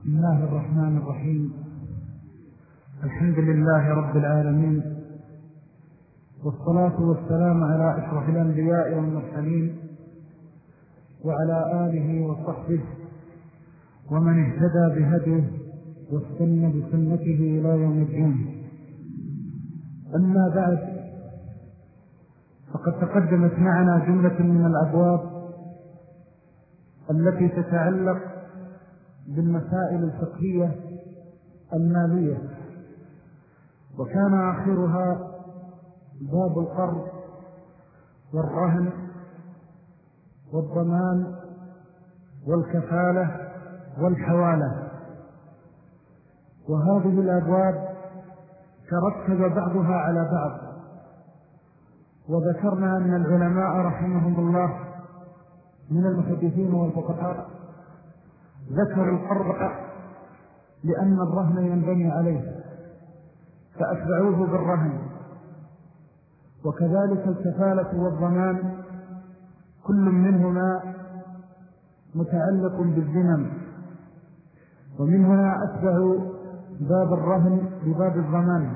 بسم الله الرحمن الرحيم. الحمد لله رب العالمين، والصلاة والسلام على أشرف الأنبياء والمرسلين وعلى آله وصحبه ومن اهتدى بهديه واستنى بسنته إلى يوم الدين. أما بعد، فقد تقدمت معنا جملة من الأبواب التي تتعلق بالمسائل الفقهية المالية، وكان آخرها باب القرض والرهن والضمان والكفالة والحوالة. وهذه الأبواب ترتب بعضها على بعض، وذكرنا أن العلماء رحمهم الله من المحدثين والفقهاء ذكروا القرض لأن الرهن ينبني عليه فأتبعوه بالرهن، وكذلك الكفالة والضمان كل منهما متعلق بالذمم، ومن هنا أتبعوا باب الرهن بباب الضمان.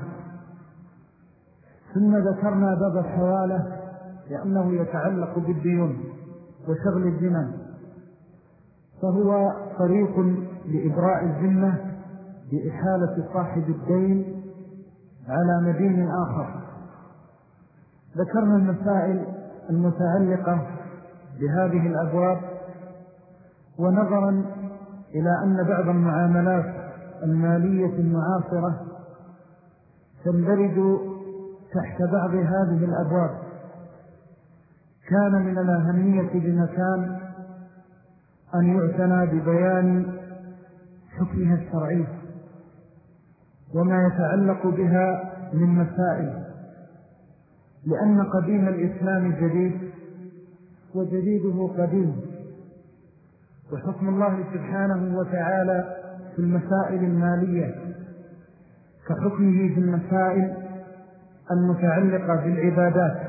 ثم ذكرنا باب الحوالة لأنه يتعلق بالديون وشغل الذمم، فهو طريق لإبراء الذمة بإحالة صاحب الدين على مدين آخر. ذكرنا المسائل المتعلقة بهذه الأبواب، ونظرا إلى أن بعض المعاملات المالية المعاصرة تندرج تحت بعض هذه الأبواب، كان من الأهمية بمكان أن يعتنى ببيان حكمها الشرعي وما يتعلق بها من مسائل، لأن قديم الإسلام جديد وجديده قديم، وحكم الله سبحانه وتعالى في المسائل المالية كحكمه في المسائل المتعلقة بالعبادات.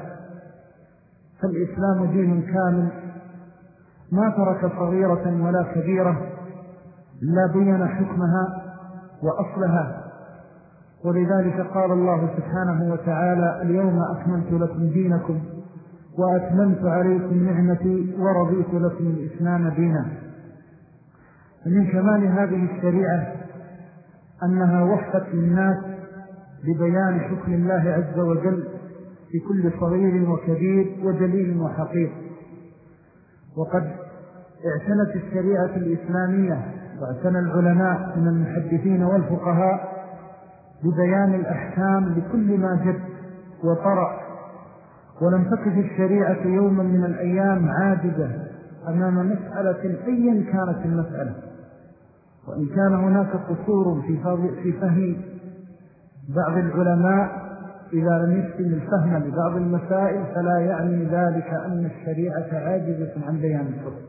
فالإسلام دين كامل ما ترك صغيرة ولا كبيرة لا بين حكمها وأصلها، ولذلك قال الله سبحانه وتعالى: اليوم أكملت لكم دينكم وأتممت عليكم نعمتي ورضيت لكم الإسلام دينا. ومن كمال هذه الشريعة أنها وفقت للناس ببيان حكم الله عز وجل في كل صغير وكبير وجليل وحقير. وقد اعتنت الشريعة الإسلامية واعتنى العلماء من المحدثين والفقهاء ببيان الأحكام لكل ما جد وطرأ، ولم تقف الشريعة يوما من الأيام عاجزة أمام مسألة أيا كانت المسألة. وإن كان هناك قصور في فهم بعض العلماء إذا لم يحسن الفهم لبعض المسائل، فلا يعني ذلك أن الشريعة عاجزة عن بيان الحكم.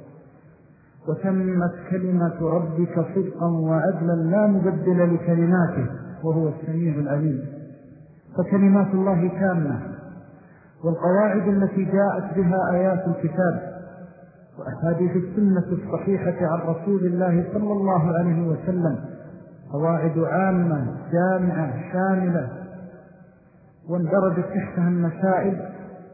وتمت كلمة ربك صدقا وعدلا لا مبدل لكلماته وهو السميع العليم. فكلمات الله كاملة، والقواعد التي جاءت بها آيات الكتاب وأحاديث السنة الصحيحة عن رسول الله صلى الله عليه وسلم قواعد عامة جامعة شاملة، واندرجت تحتها المسائل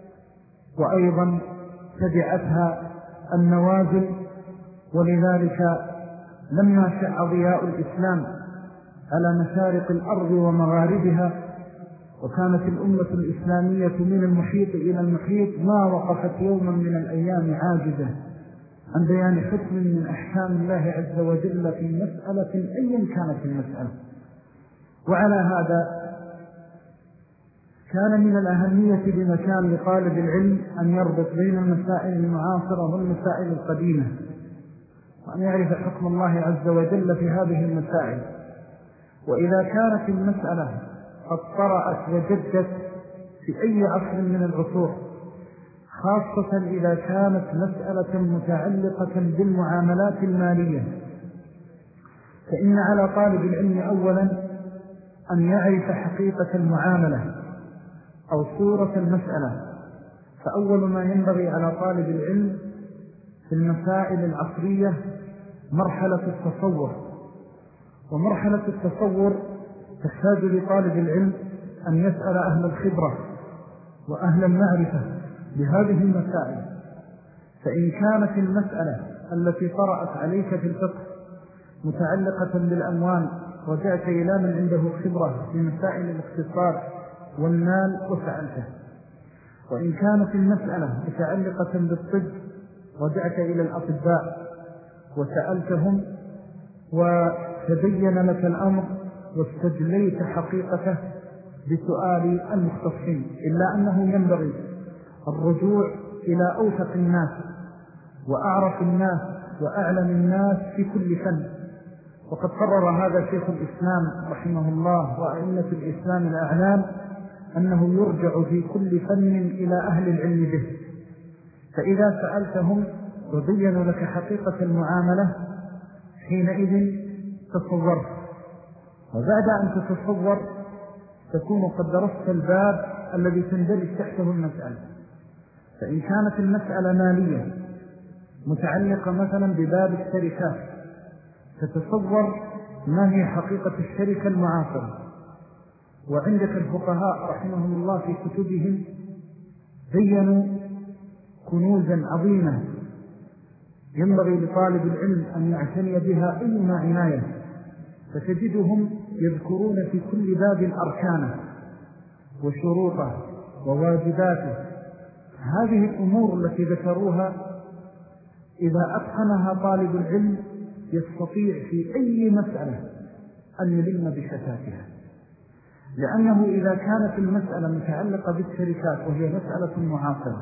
وأيضا تبعتها النوازل. ولذلك لما شع ضياء الإسلام على مشارق الأرض ومغاربها، وكانت الأمة الإسلامية من المحيط إلى المحيط، ما وقفت يوما من الأيام عاجزة عن بيان حكم من أحكام الله عز وجل في مسألة أيا كانت المسألة. وعلى هذا كان من الأهمية بمكان لطالب العلم أن يربط بين المسائل المعاصرة والمسائل القديمة، وأن يعرف حكم الله عز وجل في هذه المسائل. وإذا كانت المسألة قد طرأت وجدت في أي عصر من العصور، خاصة إذا كانت مسألة متعلقة بالمعاملات المالية، فإن على طالب العلم أولا أن يعرف حقيقة المعاملة أو صورة المسألة. فأول ما ينبغي على طالب العلم في المسائل العصرية مرحلة التصور، ومرحلة التصور تحتاج لطالب العلم أن يسأل أهل الخبرة وأهل المعرفة بهذه المسائل. فإن كانت المسألة التي طرأت عليك في الفقه متعلقة بالأموال رجعت إلى من عنده خبرة في مسائل الاقتصاد والمال وسألته، وإن كانت المسألة متعلقة بالطب رجعت إلى الأطباء وسألتهم وتبين لك الأمر واستجليت حقيقته بسؤال المختصين، إلا أنه ينبغي الرجوع إلى أوثق الناس وأعرف الناس وأعلم الناس في كل فن. وقد قرر هذا شيخ الإسلام رحمه الله وأئمة الإسلام الأعلام أنه يرجع في كل فن إلى أهل العلم به، فإذا سألتهم وبينوا لك حقيقة المعاملة حينئذ تصورت، وبعد أن تتصور تكون قد درست الباب الذي تندرج تحته المسألة. فإن كانت المسألة مالية متعلقة مثلا بباب الشركات تتصور ما هي حقيقة الشركة المعاصرة، وعندك الفقهاء رحمهم الله في كتبهم بيّنوا كنوزا عظيمة ينبغي لطالب العلم أن يعتني بها أيما عناية، فتجدهم يذكرون في كل باب أركانه وشروطه وواجباته. هذه الأمور التي ذكروها إذا أتقنها طالب العلم يستطيع في أي مسألة أن يلم بشتاتها، لأنه إذا كانت المسألة متعلقة بالشركات وهي مسألة معاصرة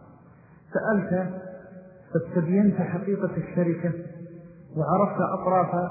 سألت فاستبينت حقيقة الشركة وعرفت أطراف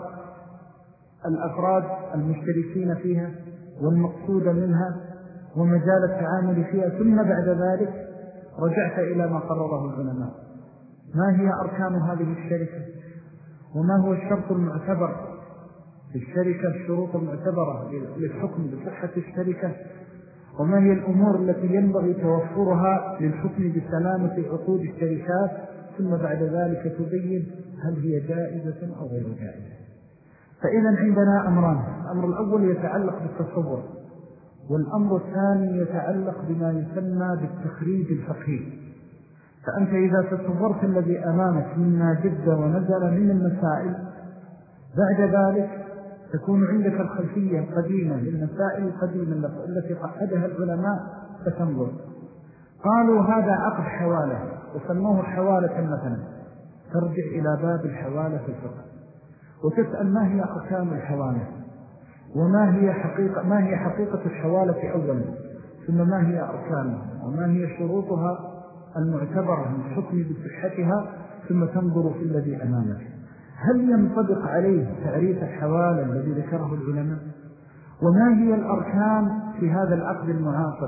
الأفراد المشتركين فيها والمقصود منها ومجال التعامل فيها، ثم بعد ذلك رجعت إلى ما قرره العلماء: ما هي أركان هذه الشركة، وما هو الشرط المعتبر في الشركة، الشروط المعتبرة للحكم بصحة الشركة، وما هي الأمور التي ينبغي توفرها للحكم بسلامة عقود الشركات، ثم بعد ذلك تبين هل هي جائزة أو غير جائزة. فإذا عندنا أمران: الأمر الأول يتعلق بالتصور، والأمر الثاني يتعلق بما يسمى بالتخريج الفقهي. فأنت إذا تصورت الذي أمامك مما جد ونزل من المسائل بعد ذلك تكون عندك الخلفية القديمة للمسائل القديمة التي قعدها العلماء فتنظر. قالوا هذا عقد حوالة وسموه حوالة مثلا، ترجع إلى باب الحوالة في الفقه وتسأل ما هي أركان الحوالة، وما هي حقيقة الحوالة أولا، ثم ما هي أركانها، وما هي شروطها المعتبرة من الحكم بصحتها، ثم تنظر في الذي أمامك هل ينطبق عليه تعريف الحوالة الذي ذكره العلماء، وما هي الأركان في هذا العقد المعاصر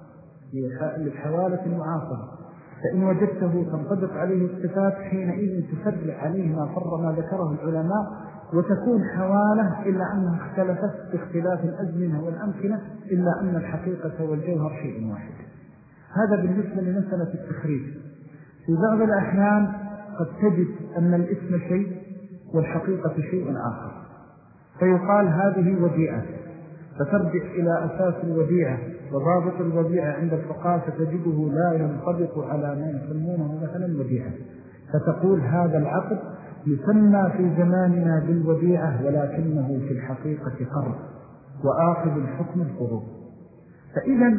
للحوالة المعاصرة. فإن وجدته تنطبق عليه الصفات حينئذ تفرع عليه ما ذكره العلماء، وتكون حوالة إلا أنها اختلفت باختلاف الأزمنة والأمكنة، إلا أن الحقيقة والجوهر شيء واحد. هذا بالنسبة لمسألة التخريج. في بعض الأحيان قد تجد أن الاسم شيء والحقيقة شيء آخر، فيقال هذه وديعة، فترجع إلى أساس الوديعة وضابط الوديعة عند الفقهاء فتجده لا ينطبق على ما يسمونه مثلا وديعة، فتقول هذا العقد يسمى في زماننا بالوديعة ولكنه في الحقيقة قرض وآخذ الحكم القروض. فإذا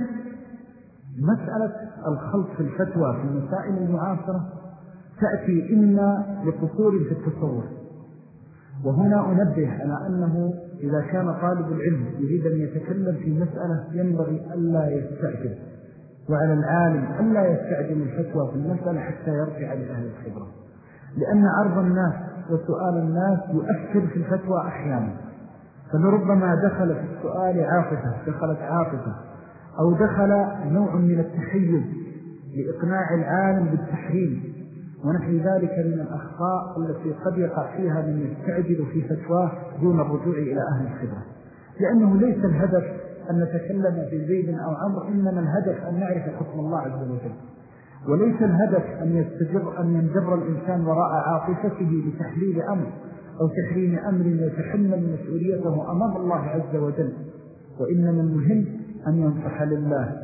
مسألة الخلط في الفتوى في المسائل المعاصرة تأتي إما لقصور في التصور، وهنا أنبه على أنه إذا كان طالب العلم يريد أن يتكلم في مسألة ينبغي ألا يستعجل، وعلى العالم ألا يستعجل الفتوى في المسألة حتى يرجع لأهل الخبرة، لأن عرض الناس وسؤال الناس يؤثر في الفتوى أحيانا، فلربما دخل في السؤال دخلت عاطفة أو دخل نوع من التحيز لإقناع العالم بالتحريم ونحو ذلك من الأخطاء التي قد يقع فيها من يستعجل في فتواه دون الرجوع إلى أهل الخبرة. لأنه ليس الهدف أن نتكلم في زيد أو عمرو، إنما الهدف أن نعرف حكم الله عز وجل، وليس الهدف أن ينجر الإنسان وراء عاطفته لتحليل أمر أو تحريم أمر يتحمل مسؤوليته أمام الله عز وجل، وإنما المهم أن ينصح لله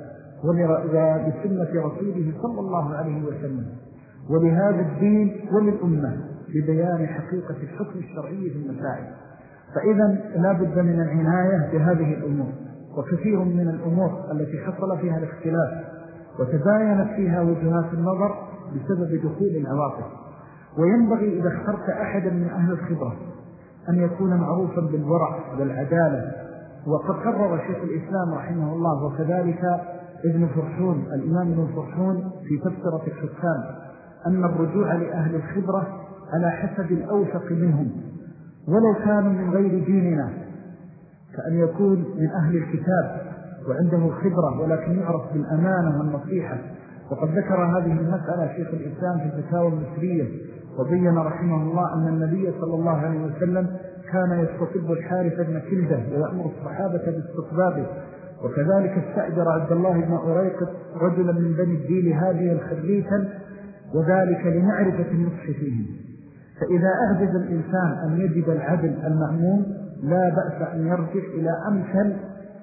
ولسنة رسوله صلى الله عليه وسلم ولهذا الدين وللأمة ببيان حقيقة الحكم الشرعي في المسائل. فإذا لا بد من العناية بهذه الأمور. وكثير من الأمور التي حصل فيها الاختلاف وتباينت فيها وجهات النظر بسبب دخول العواطف. وينبغي إذا اخترت أحدا من أهل الخبرة أن يكون معروفا بالورع والعدالة. وقد قرر شيخ الإسلام رحمه الله وكذلك ابن فرحون الإمام ابن فرحون في تفسير الحكام أن الرجوع لأهل الخبرة على حسب الأوثق منهم ولو كانوا من غير ديننا، كأن يكون من أهل الكتاب وعنده خبرة ولكن يعرف بالأمانة والنصيحة. وقد ذكر هذه المسألة شيخ الإسلام في الفتاوى المصرية وبين رحمه الله أن النبي صلى الله عليه وسلم كان يستطب الحارث بن كلدة ويأمر الصحابة باستطبابه، وكذلك استأجر عبد الله بن أريقط رجلا من بني الديل هاديا خريفا، وذلك لمعرفة النصح فيهم. فإذا أعجز الإنسان أن يجد العدل المأمون لا بأس أن يرجع إلى أمثل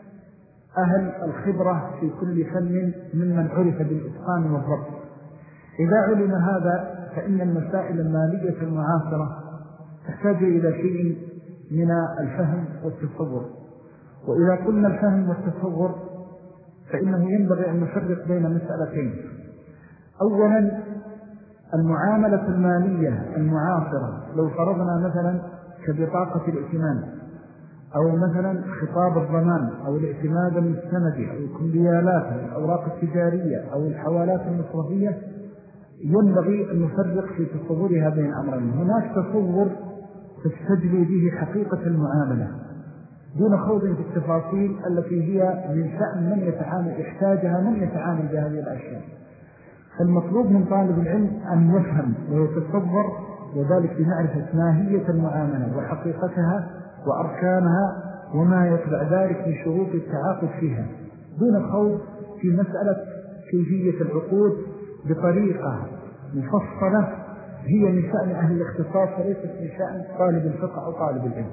أهل الخبرة في كل فن ممن عرف بالإتقان والضبط. إذا علم هذا فإن المسائل المالية المعاصرة تحتاج إلى شيء من الفهم والتصور. وإذا قلنا الفهم والتصور فإنه ينبغي أن نفرق بين مسألتين. أولا المعاملة المالية المعاصرة، لو فرضنا مثلا كبطاقة الائتمان أو مثلا خطاب الضمان أو الاعتماد المستندي أو الكمبيالات أو الأوراق التجارية أو الحوالات المصرفية، ينبغي أن نفرق في تصورها بين أمرين. هناك تصور تستجلي به حقيقة المعاملة دون خوض في التفاصيل التي هي من شأن من يتعامل يحتاجها من يتعامل بهذه الأشياء. فالمطلوب من طالب العلم أن يفهم ويتصور، وذلك بمعرفة ماهية المعاملة وحقيقتها وأركانها وما يتبع ذلك من شروط التعاقد فيها، دون خوض في مسألة كيفية العقود بطريقة مفصلة هي من شأن أهل الاختصاص وليست من شأن طالب الفقه أو طالب العلم.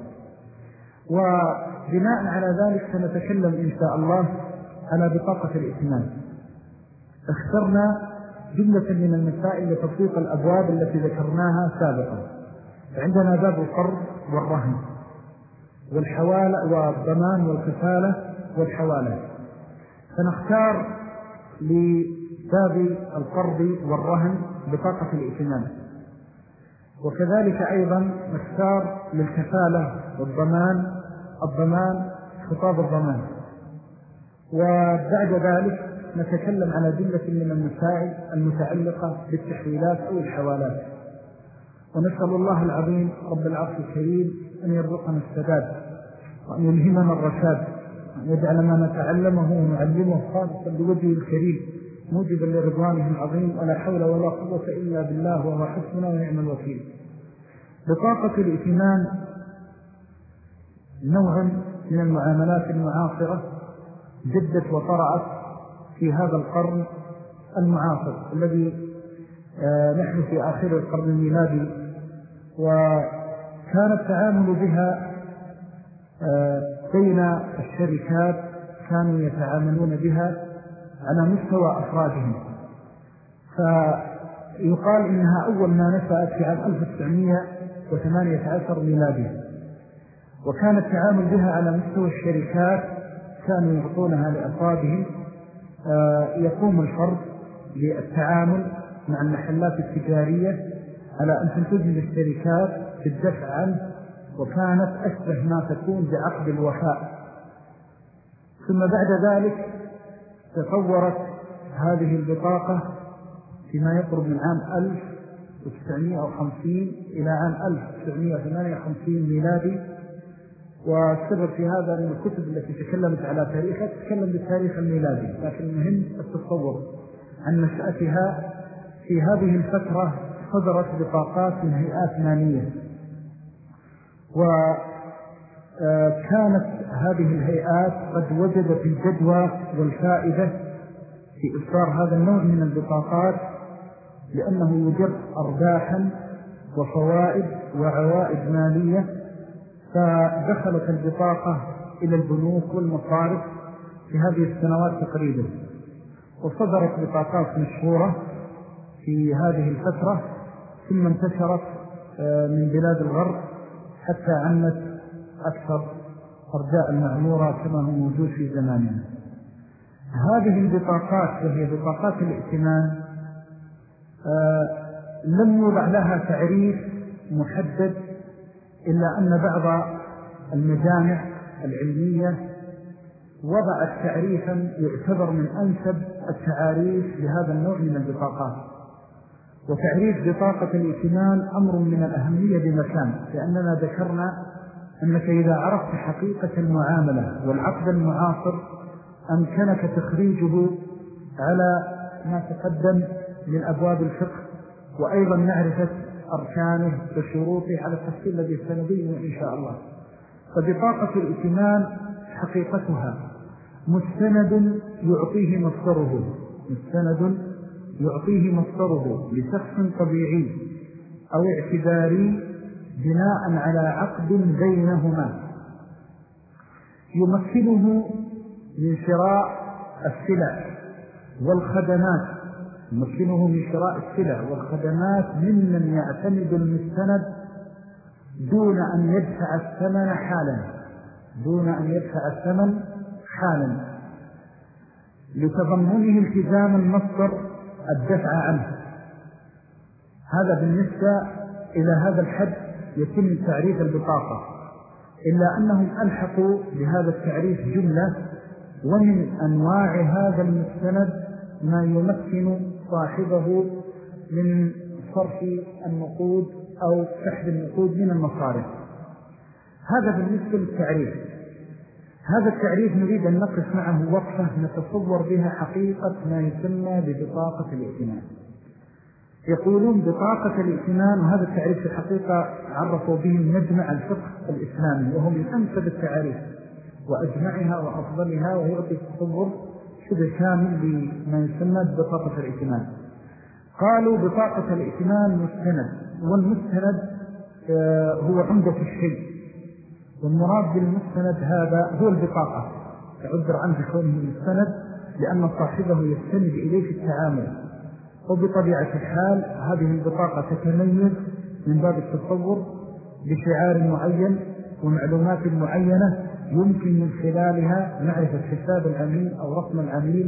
وبناء على ذلك سنتكلم إن شاء الله على بطاقة الائتمان. اخترنا جملة من المسائل لتطبيق الأبواب التي ذكرناها سابقا. عندنا باب القرض والرهن والحوالة والضمان والكفالة والحوالة، فنختار لباب القرض والرهن بطاقة الائتمان، وكذلك أيضا نختار للكفالة والضمان خطاب الضمان. وبعد ذلك نتكلم على جملة من المسائل المتعلقة بالتحويلات أو الحوالات. ونسأل الله العظيم رب العرش الكريم أن يرزقنا السداد وأن يلهمنا الرشاد وأن يجعل ما نتعلمه ونعلمه خالصا لوجهه الكريم موجبا لرضوانه العظيم، ولا حول ولا قوة إلا بالله وهو حسبنا ونعم الوكيل. بطاقة الائتمان نوع من المعاملات المعاصرة جدت وطرأت في هذا القرن المعاصر الذي نحن في آخر القرن الميلادي، وكان التعامل بها بين الشركات كانوا يتعاملون بها على مستوى أفرادهم. فيقال إنها أول ما نشأت في عام 1918 ميلادي، وكان التعامل بها على مستوى الشركات كانوا يعطونها لأفرادهم. يقوم الفرد بالتعامل مع المحلات التجارية على أن تنتج الشركات بالدفع عنه، وكانت أشبه ما تكون بعقد الوفاء. ثم بعد ذلك تطورت هذه البطاقة فيما يقرب من عام 1950 إلى عام 1958 ميلادي. والسبب في هذا من الكتب التي تكلمت على تاريخها تتكلم بالتاريخ الميلادي، لكن المهم التصور عن نشأتها. في هذه الفترة صدرت بطاقات من هيئات مالية، وكانت هذه الهيئات قد وجدت الجدوى والفائدة في إصدار هذا النوع من البطاقات، لأنه يجر أرباحا وفوائد وعوائد مالية، فدخلت البطاقة إلى البنوك والمصارف في هذه السنوات تقريبا، وصدرت بطاقات مشهورة في هذه الفترة، ثم انتشرت من بلاد الغرب حتى عمت أكثر أرجاء المعمورة كما هو موجود في زماننا. هذه البطاقات وهي بطاقات الائتمان لم يوضع لها تعريف محدد، إلا أن بعض المجامع العلمية وضعت تعريفا يعتبر من أنسب التعاريف لهذا النوع من البطاقات. وتعريف بطاقة الائتمان أمر من الأهمية بمكان، لأننا ذكرنا أنك إذا عرفت حقيقة المعاملة والعقد المعاصر أمكنك تخريجه على ما تقدم من أبواب الفقه، وأيضا معرفة أركانه وشروطه على التفصيل الذي سنبينه إن شاء الله. فبطاقة الائتمان حقيقتها مستند يعطيه مصدره لشخص طبيعي أو اعتباري بناء على عقد بينهما يمكنه من شراء السلع والخدمات ممن يعتمد المستند دون أن يدفع الثمن حالا لتضمنه التزام المصدر الدفع عنه. هذا بالنسبة إلى هذا الحد يتم تعريف البطاقة، إلا أنهم ألحقوا بهذا التعريف جملة، ومن أنواع هذا المستند ما يمكن صاحبه من صرف النقود أو سحب النقود من المصارف. هذا بالنسبة للتعريف. هذا التعريف نريد أن نقف معه وقفة نتصور بها حقيقة ما يسمى ببطاقة الائتمان. يقولون بطاقة الائتمان، وهذا التعريف في الحقيقة عرفوا به مجمع الفقه الإسلامي، وهو من أنسب التعريف وأجمعها وأفضلها، ويعطي تصور شبه كامل بما يسمى ببطاقة الائتمان. قالوا بطاقة الائتمان مستند، والمستند هو عمدة الشيء، والمراد بالمستند هذا هو البطاقة، تعبر عنه بكونه مستند لأن صاحبه يستند إليه في التعامل. وبطبيعة الحال هذه البطاقة تتميز من باب التصور بشعار معين ومعلومات معينة يمكن من خلالها معرفة حساب العميل أو رقم العميل.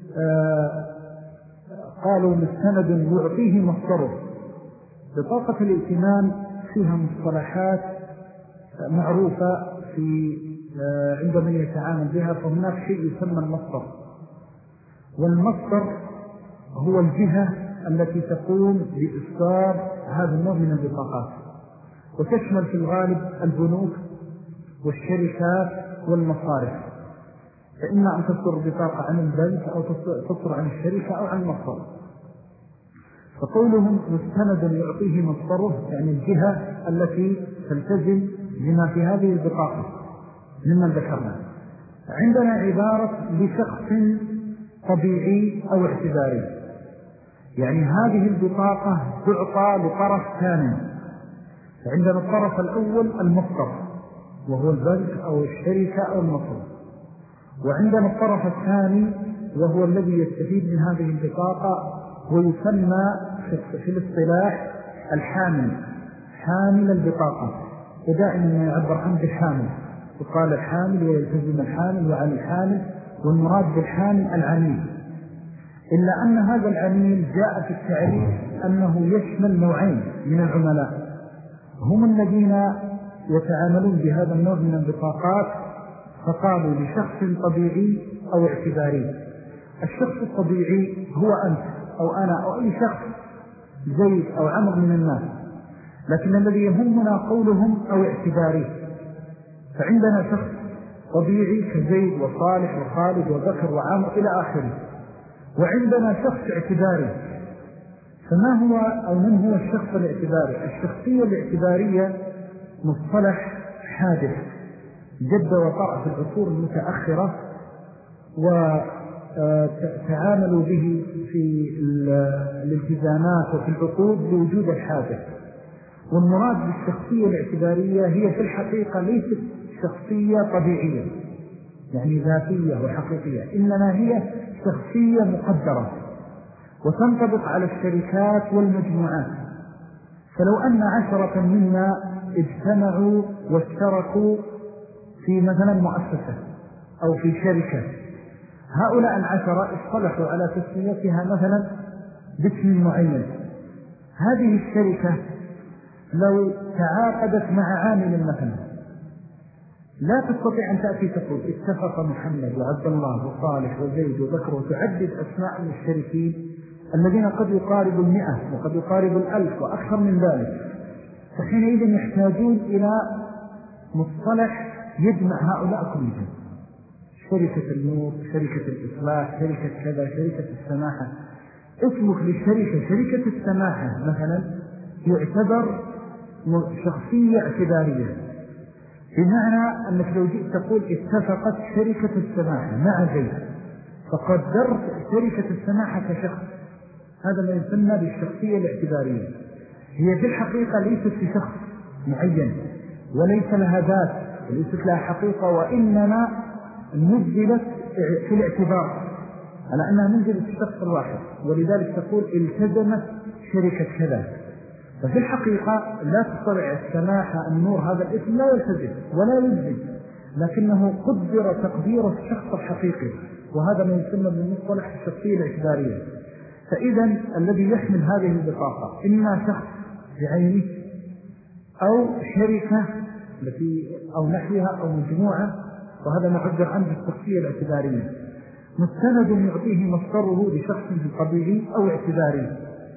قالوا مستند يعطيه مصدره. بطاقة الائتمان فيها مصطلحات معروفة عند من يتعامل بها، فهناك شيء يسمى المصدر، والمصدر هو الجهة التي تقوم بإصدار هذا النوع من البطاقات، وتشمل في الغالب البنوك والشركات والمصارف، فإما أن تصدر بطاقة عن البنك أو تصدر عن الشركة أو عن المصدر. فقولهم مستند يعطيه مصدره يعني الجهة التي تلتزم بما في هذه البطاقة ممن ذكرنا. عندنا عبارة لشخص طبيعي أو اعتباري، يعني هذه البطاقة تعطى لطرف ثاني. فعندنا الطرف الأول المصدر وهو البنك أو الشركة أو المصدر، وعندنا الطرف الثاني وهو الذي يستفيد من هذه البطاقة، ويسمى في الاصطلاح الحامل، حامل البطاقة، ودائما يعبر عنه بالحامل، وقال الحامل ويلتزم الحامل وعن الحامل، والمراد بالحامل العميل. إلا أن هذا العميل جاء في التعريف أنه يشمل نوعين من العملاء، هم الذين يتعاملون بهذا النوع من البطاقات، فقالوا لشخص طبيعي أو اعتباري. الشخص الطبيعي هو أنت أو أنا أو أي شخص، زيد أو عمر من الناس، لكن الذي يهمنا قولهم أو اعتباري. فعندنا شخص طبيعي كزيد وصالح وخالد وبكر وعامر إلى آخره، وعندنا شخص اعتباري. فما هو أو من هو الشخص الاعتباري؟ الشخصية الاعتبارية مصطلح حادث جد وطرأ في العصور المتأخرة، وتعاملوا به في الالتزامات وفي العقود بوجود الحادث. والمراد بالشخصية الاعتبارية هي في الحقيقة ليست شخصية طبيعية يعني ذاتية وحقيقية، إنما هي شخصية مقدرة وتنطبق على الشركات والمجموعات. فلو أن 10 منا اجتمعوا واشتركوا في مثلا مؤسسة أو في شركة، هؤلاء 10 اصطلحوا على تسميتها مثلا باسم معين. هذه الشركة لو تعاقدت مع عامل مثلا لا تستطيع أن تأتي تقول اتفق محمد وعبد الله وصالح وزيد وبكر وتعدد أسماء المشتركين الذين قد يقارب 100 وقد يقارب 1000 وأكثر من ذلك. فحينئذ يحتاجون إلى مصطلح يجمع هؤلاء كلهم، شركة النور، شركة الإصلاح، شركة كذا، شركة السماحة. اسمك للشركة شركة السماحة مثلا يعتبر شخصية اعتبارية، بمعنى أنك لو جئت تقول اتفقت شركة السماحة مع زيد فقدرت شركة السماحة كشخص، هذا ما يسمى بالشخصية الاعتبارية. هي في الحقيقة ليست بشخص معين وليس لها ذات وليست لها حقيقة، وإنما نزلت في الاعتبار على أنها منزلت الشخص الواحد، ولذلك تقول التزمت شركة كذا. ففي الحقيقة لا تستطيع السماحة النور هذا الاسم لا يلتزم ولا يلزم، لكنه قدر تقدير الشخص الحقيقي، وهذا ما يسمى بالمصطلح الشخصية الاعتبارية. فإذا الذي يحمل هذه البطاقة إما شخص بعينه أو شركة أو نحوها أو مجموعة، وهذا نعبر عنه الشخصية الاعتبارية، مستند يعطيه مصدره لشخص طبيعي أو اعتباري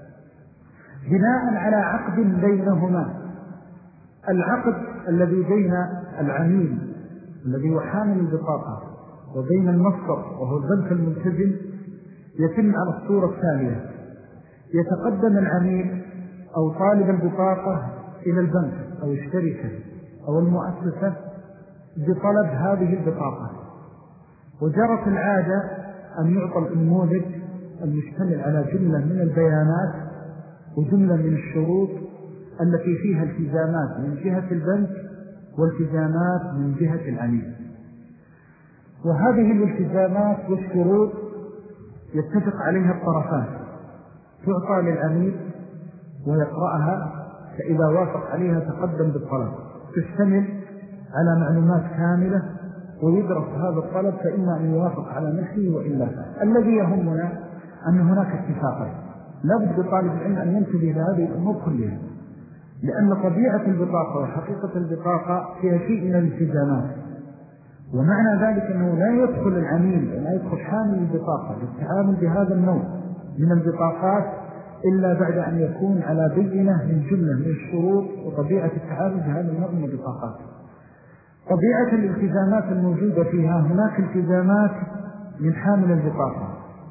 بناء على عقد بينهما. العقد الذي بين العميل الذي هو حامل البطاقة وبين المصدر وهو البنك الملتزم يتم على الصورة التالية: يتقدم العميل أو طالب البطاقة إلى البنك أو الشركة أو المؤسسة بطلب هذه البطاقة، وجرت العادة أن يعطى النموذج المشتمل على جملة من البيانات وجملة من الشروط التي فيها التزامات من جهة البنك والتزامات من جهة العميل. وهذه الالتزامات والشروط يتفق عليها الطرفان، تعطى للعميل ويقرأها، فإذا وافق عليها تقدم بالطلب، تشتمل على معلومات كاملة ويدرس هذا الطلب، فإما أن يوافق على نفسه وإلا لا. الذي يهمنا أن هناك اتفاقا، لا بد لطالب العلم أن ينتبه لهذه الأمور كلها، لأن طبيعة البطاقة وحقيقة البطاقة فيها شيء من الالتزامات، ومعنى ذلك أنه لا يدخل العميل ولا يدخل حامل البطاقة للتعامل بهذا النوع من البطاقات إلا بعد أن يكون على بينة من جملة من الشروط وطبيعة التعامل بهذا النوع من البطاقات. طبيعة الالتزامات الموجودة فيها، هناك التزامات من حامل البطاقة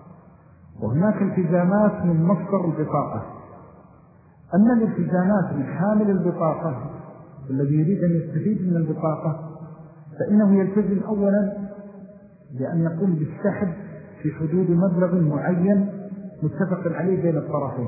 وهناك التزامات من مصدر البطاقة. أما الالتزامات من حامل البطاقة الذي يريد أن يستفيد من البطاقة فإنه يلتزم أولا بأن يقوم بالسحب في حدود مبلغ معين متفق عليه بين الطرفين.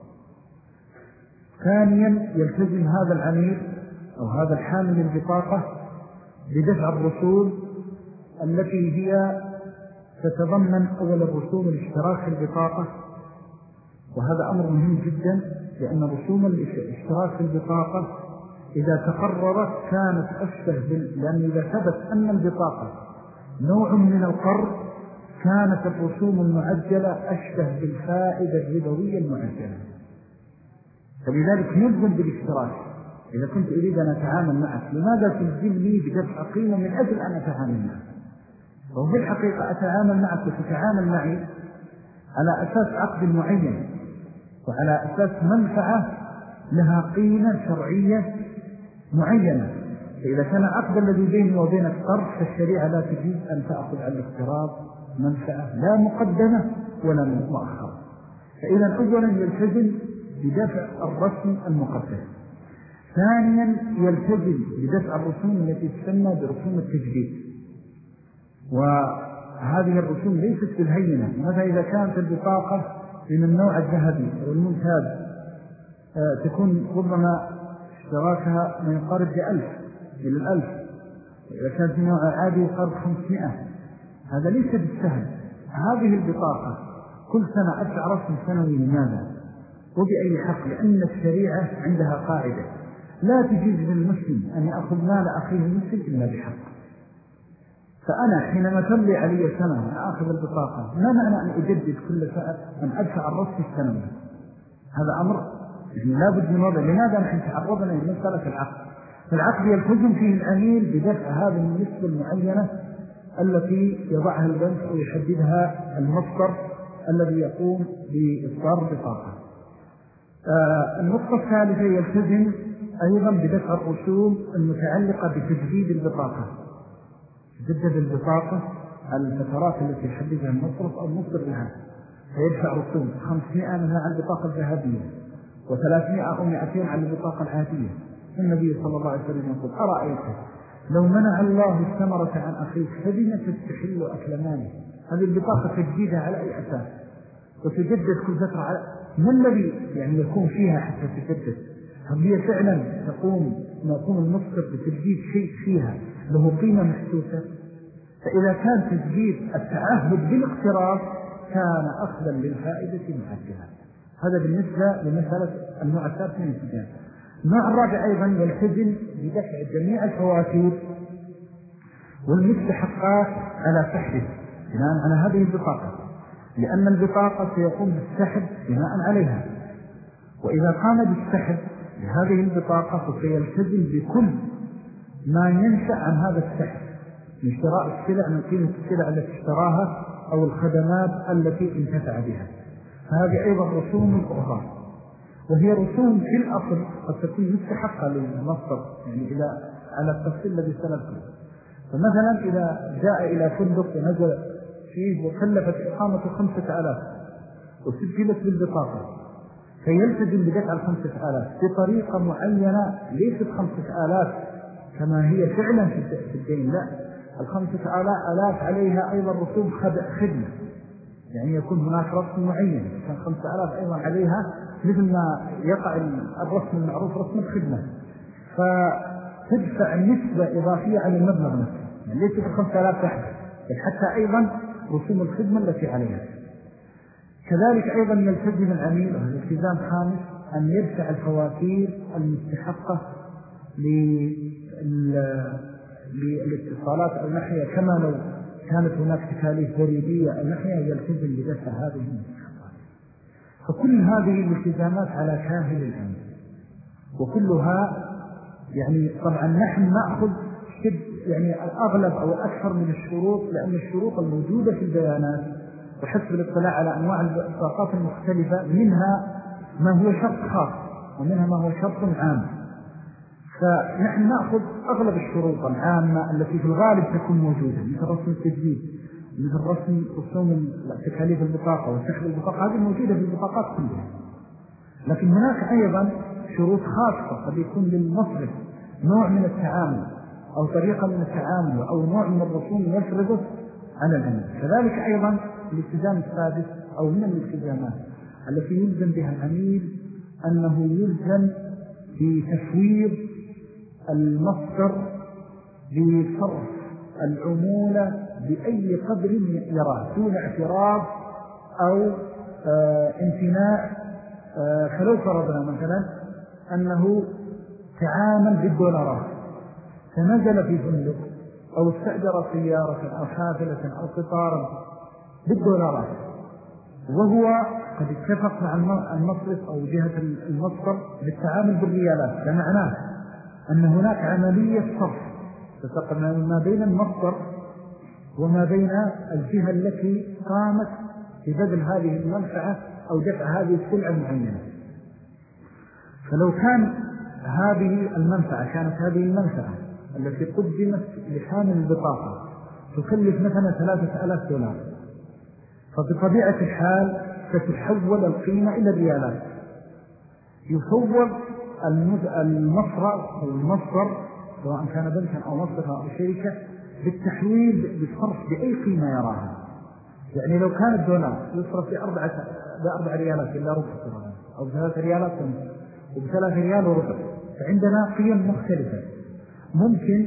ثانيا يلتزم هذا العميل أو هذا الحامل البطاقة بدفع الرسوم التي هي تتضمن أول الرسوم الاشتراك في البطاقة، وهذا أمر مهم جدا، لأن رسوم الاشتراك في البطاقة إذا تقررت كانت أشبه لأن إذا ثبت أن البطاقة نوع من القرض كانت الرسوم المعجلة أشبه بالفائدة الربوية المعجلة، فلذلك يلزم بالاشتراك. إذا كنت أريد أن أتعامل معك، لماذا تلزمني بدفع قيمة من أجل أن أتعامل معك؟ وفي الحقيقة أتعامل معك وتتعامل معي على أساس عقد معين وعلى أساس منفعة لها قيمة شرعية معينة. فإذا كان عقد الذي بيني وبينك قرض فالشريعة لا تجيز أن تأخذ على الاقتراض منفعة لا مقدمة ولا مؤخرة. فإذا أولا يلتزم بدفع الرسم المقدم، ثانيا يلتزم بدفع الرسوم التي تسمى برسوم التجديد، وهذه الرسوم ليست بالهينة. مثلا إذا كانت البطاقة من النوع الذهبي أو الممتاز تكون ربما اشتراكها من يقارب ب1000 إلى 1000. وإذا كان في نوع عادي يقارب 500. هذا ليس بالسهل. هذه البطاقة كل سنة أدفع رسم سنوي. لماذا؟ وبأي حق؟ لأن الشريعة عندها قاعدة لا تجيز للمسلم أن يأخذ مال أخيه المسلم إلا بحق. فأنا حينما تملي علي سنة وأخذ البطاقة ما معنى أن أجدد كل سنة أن أدفع الرسم السنوي؟ هذا أمر لا بد من وضع. لماذا نحن تعرضنا إلى مسألة العقد؟ العقد يلتزم فيه العميل بدفع هذه النسبة المعينة التي يضعها البنك أو يحددها المصدر الذي يقوم بإصدار البطاقة. النقطة الثالثة يلتزم أيضا بدفع الرسوم المتعلقة بتجديد البطاقة. تجدد البطاقة الفترات التي يحددها المصرف أو المصدر لها، فيدفع رسوم 500 منها على البطاقة الذهبية، و300 أو 200 على البطاقة العادية. النبي صلى الله عليه وسلم يقول: أرأيت لو منع الله الثمرة عن أخيك فبما تستحل أكل ماله؟ هذه البطاقة تجديدها على أي أساس؟ وتجدد كل فترة على ما الذي يكون فيها حتى تجدد؟ هل هي فعلا يقوم المصدر بتجديد شيء فيها له قيمة محسوسة؟ فإذا كان تجديد التعهد بالاقتراض كان أخذا للفائدة معجلة. هذا بالنسبة لمسألة النوع الثالث من الالتزام. النوع الرابع أيضا يلتزم بدفع جميع الفواتير والمستحقات على سحبه بناء على هذه البطاقة، لأن البطاقة سيقوم بالسحب بناء عليها. وإذا قام بالسحب لهذه البطاقة فسيلتزم بكل ما ينشأ عن هذا السحب من شراء السلع من قيمة السلع التي اشتراها أو الخدمات التي انتفع بها. فهذه أيضا رسوم أخرى، وهي رسوم في الأصل قد تكون مستحقة للمصدر إلى على التفصيل الذي سنذكره. فمثلا إذا جاء إلى فندق ونزل فيه وكلفت إقامة 5000 وسجلت بالبطاقة، فيلتزم بدفع 5000 بطريقة معينة ليست 5000 كما هي فعلا في الدين، لا، 5000 عليها أيضا رسوم خدمة، يكون هناك رسم معين. كان 5000 أيضا عليها مثل ما يقع الرسم المعروف رسم الخدمة، فتدفع نسبة إضافية على المبلغ نفسه، ليس 5000 تحت، بل حتى أيضا رسوم الخدمة التي عليها. كذلك أيضا يلتزم العميل الالتزام خامس أن يدفع الفواتير المستحقة للاتصالات أو نحية، كما لو كانت هناك تكاليف بريدية أو نحية يلتزم بدفع هذه المستحقات. فكل هذه الالتزامات على كاهل العميل، وكلها طبعا نحن نأخذ أغلب أو أكثر من الشروط، لأن الشروط الموجودة في البيانات وحسب الاطلاع على أنواع البطاقات المختلفة منها ما هو شرط خاص ومنها ما هو شرط عام. فنحن نأخذ أغلب الشروط العامة التي في الغالب تكون موجودة، مثل رسم التجديد، مثل رسوم تكاليف البطاقة وسحب البطاقة، هذه موجودة في البطاقات كلها. لكن هناك أيضا شروط خاصة قد يكون للمصرف نوع من التعامل أو طريقة من التعامل أو نوع من الرسوم يفرضه على العميل. كذلك أيضا الالتزام السادس أو من الالتزامات التي يلزم بها العميل أنه يلزم بتفويض المصدر بصرف العمولة بأي قدر يراه دون اعتراض أو امتناع. فلو فرضنا مثلا أنه تعامل بالدولارات، فنزل في فندق أو استأجر سيارة أو حافلة أو قطارا بالدولارات، وهو قد اتفق مع المصرف أو جهة المصدر بالتعامل بالريالات، فمعناه أن هناك عملية صرف تتقن ما بين المصدر وما بين الجهة التي قامت ببذل هذه المنفعة أو دفع هذه السلعة المعينة. فلو كان هذه المنفعة كانت هذه المنفعة التي قدمت لحامل البطاقة تكلف مثلا $3000، فبطبيعة الحال ستحول القيمة إلى الريالات. يفوض المصرف أو المصدر سواء كان بنكا أو مصرفا أو شركة بالتحويل بالصرف بأي قيمة يراها. لو كان الدولار يصرف ب4 ريالات إلا ربع، أو ب3 ريالات وب3 ريال وربع، فعندنا قيم مختلفة. ممكن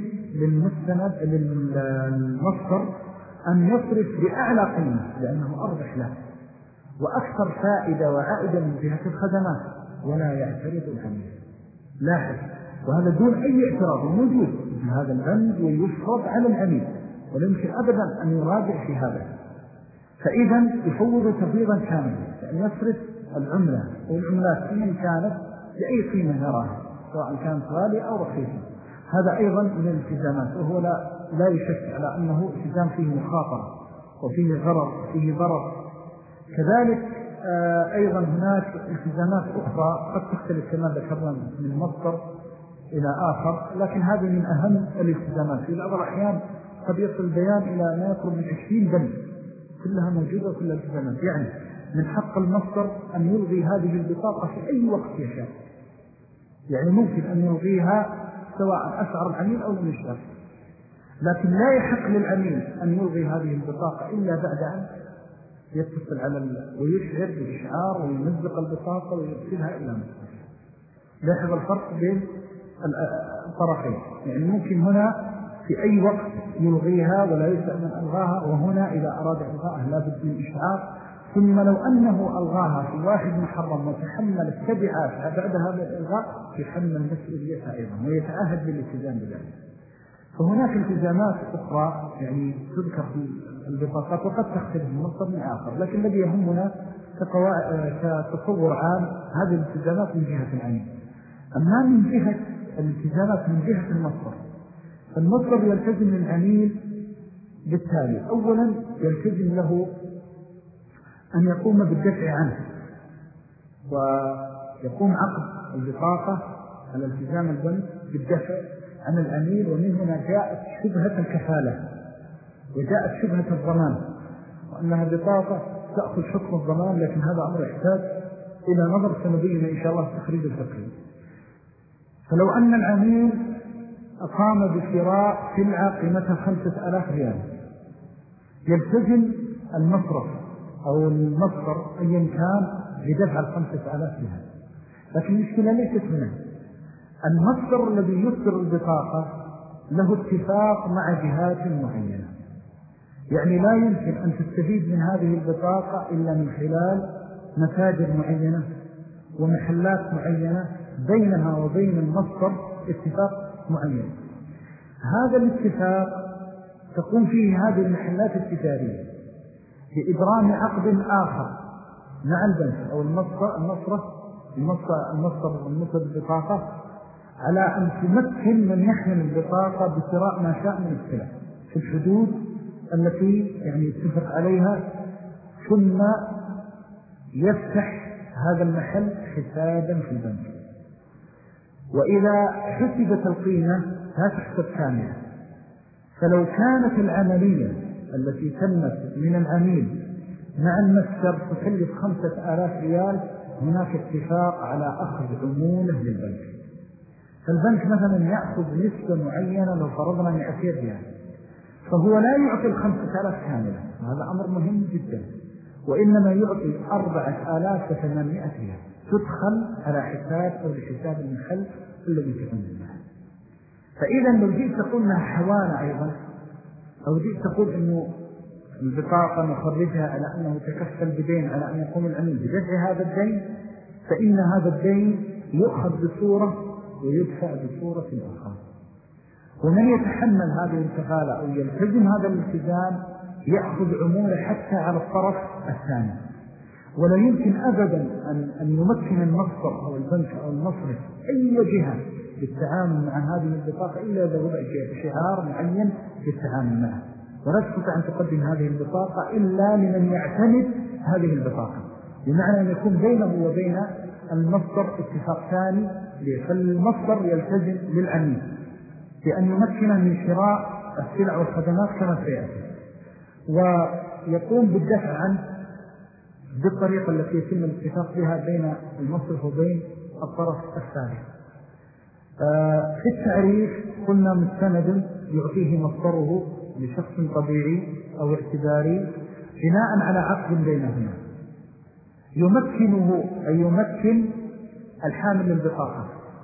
للمصدر أن يصرف بأعلى قيمة لأنه أربح له وأكثر فائدة وعائدة من جهة الخدمات، ولا يعترض العميل. لاحظ، وهذا دون أي اعتراض موجود في هذا البند ويفرض على العميل، ولا يمكن أبدا أن يراجع في هذا. فإذا يفوض تفويضا كاملا، لأن يصرف العملة والعملات إن كانت لأي قيمة يراها، سواء كانت غالية أو رخيصة. هذا أيضا من الالتزامات، وهو لا يشك على أنه التزام فيه مخاطرة وفيه غرر وفيه ضرر. كذلك أيضا هناك التزامات أخرى قد تختلف كما ذكرنا من مصدر إلى آخر، لكن هذه من أهم الالتزامات. في بعض الأحيان قد يصل البيان إلى ما يقرب من 20 بند كلها موجودة وكل الالتزامات. يعني من حق المصدر أن يلغي هذه البطاقة في أي وقت يشاء، يعني ممكن أن يلغيها سواء أشعر العميل أو لم يشعر، لكن لا يحق للعميل أن يلغي هذه البطاقة إلا بعد أن يتصل ويشعر بالإشعار ويمزق البطاقة ويرسلها إلى مصدر. لاحظ الفرق بين الطرفين، يعني ممكن هنا في أي وقت يلغيها ولا يسأل من ألغاها، وهنا إذا أراد إلغاءها لا بد من إشعار. ثم لو أنه ألغاها في واحد محرم وتحمل التبعات بعد هذا الإلغاء يحمل مسؤوليتها أيضا ويتعهد بالالتزام بذلك. فهناك التزامات أخرى يعني تذكر في البطاقات وقد تختلف من مصدر من آخر، لكن الذي يهمنا كتصور عام هذه الالتزامات من جهة العميل. أما من جهة الالتزامات من جهة المصدر، فالمصدر يلتزم العميل بالتالي: أولا يلتزم له أن يقوم بالدفع عنه، ويقوم عقد البطاقة على التزام البنك بالدفع عن العميل. ومن هنا جاءت شبهة الكفالة وجاءت شبهة الضمان، وأنها بطاقة تأخذ حكم الضمان، لكن هذا أمر يحتاج إلى نظر سنبين إن شاء الله التخريج الفقهي. فلو أن العميل أقام بشراء سلعة قيمتها 5000 ريال، يلتزم المصرف أو المصدر أيا كان بدفع 5000 ريال. لكن المشكلة ليست هنا. المصدر الذي يصدر البطاقة له اتفاق مع جهات معينة، يعني لا يمكن أن تستفيد من هذه البطاقة إلا من خلال متاجر معينة ومحلات معينة بينها وبين المصدر اتفاق معين. هذا الاتفاق تقوم فيه هذه المحلات التجارية بإبرام عقد آخر مع البنك أو المصدر البطاقة على أن تمكن من يحمل البطاقة بشراء ما شاء من السلع في الحدود التي يعني يتفق عليها، ثم يفتح هذا المحل حسابا في البنك. وإذا حسبت القيمة لا تحسب كاملة، فلو كانت العملية التي تمت من العميل مع المستر تكلف 5000 ريال، هناك اتفاق على أخذ عمولة للبنك. فالبنك مثلا يأخذ نسبة معينة لو فرضنا 200 ريال، فهو لا يعطي 5000 كاملة، وهذا أمر مهم جدا، وإنما يعطي 4800 ريال تدخل على حساب أو لحساب المحل الذي تكون المحل. فإذا لو جئت تقول لها حوالة أيضا، أو جئت تقول إنه البطاقة نخرجها على أنه تكفل بدين على أن يقوم العميل بدفع هذا الدين، فإن هذا الدين يؤخذ بصورة ويدفع بصورة أخرى. ومن يتحمل هذه الكفالة أو يلتزم هذا الالتزام يأخذ عمولة حتى على الطرف الثاني. ولا يمكن أبدا أن يمكن المصدر أو البنك أو المصرف أي جهة بالتعامل مع هذه البطاقة إلا إذا وضع شعار معين بالتعامل معها، ولا تستطيع أن تقدم هذه البطاقة إلا لمن يعتمد هذه البطاقة، بمعنى أن يكون بينه وبين المصدر اتفاق ثاني، فالمصدر يلتزم للعميل بأن يمكنه من شراء السلع والخدمات كما سيأتي، ويقوم بالدفع عنه بالطريقة التي يتم الاتفاق بها بين المصرف وبين الطرف الثالث. في التعريف قلنا مستند يعطيه مصدره لشخص طبيعي أو اعتباري بناء على عقد بينهما يمكنه أن يمكن الحامل للبطاقة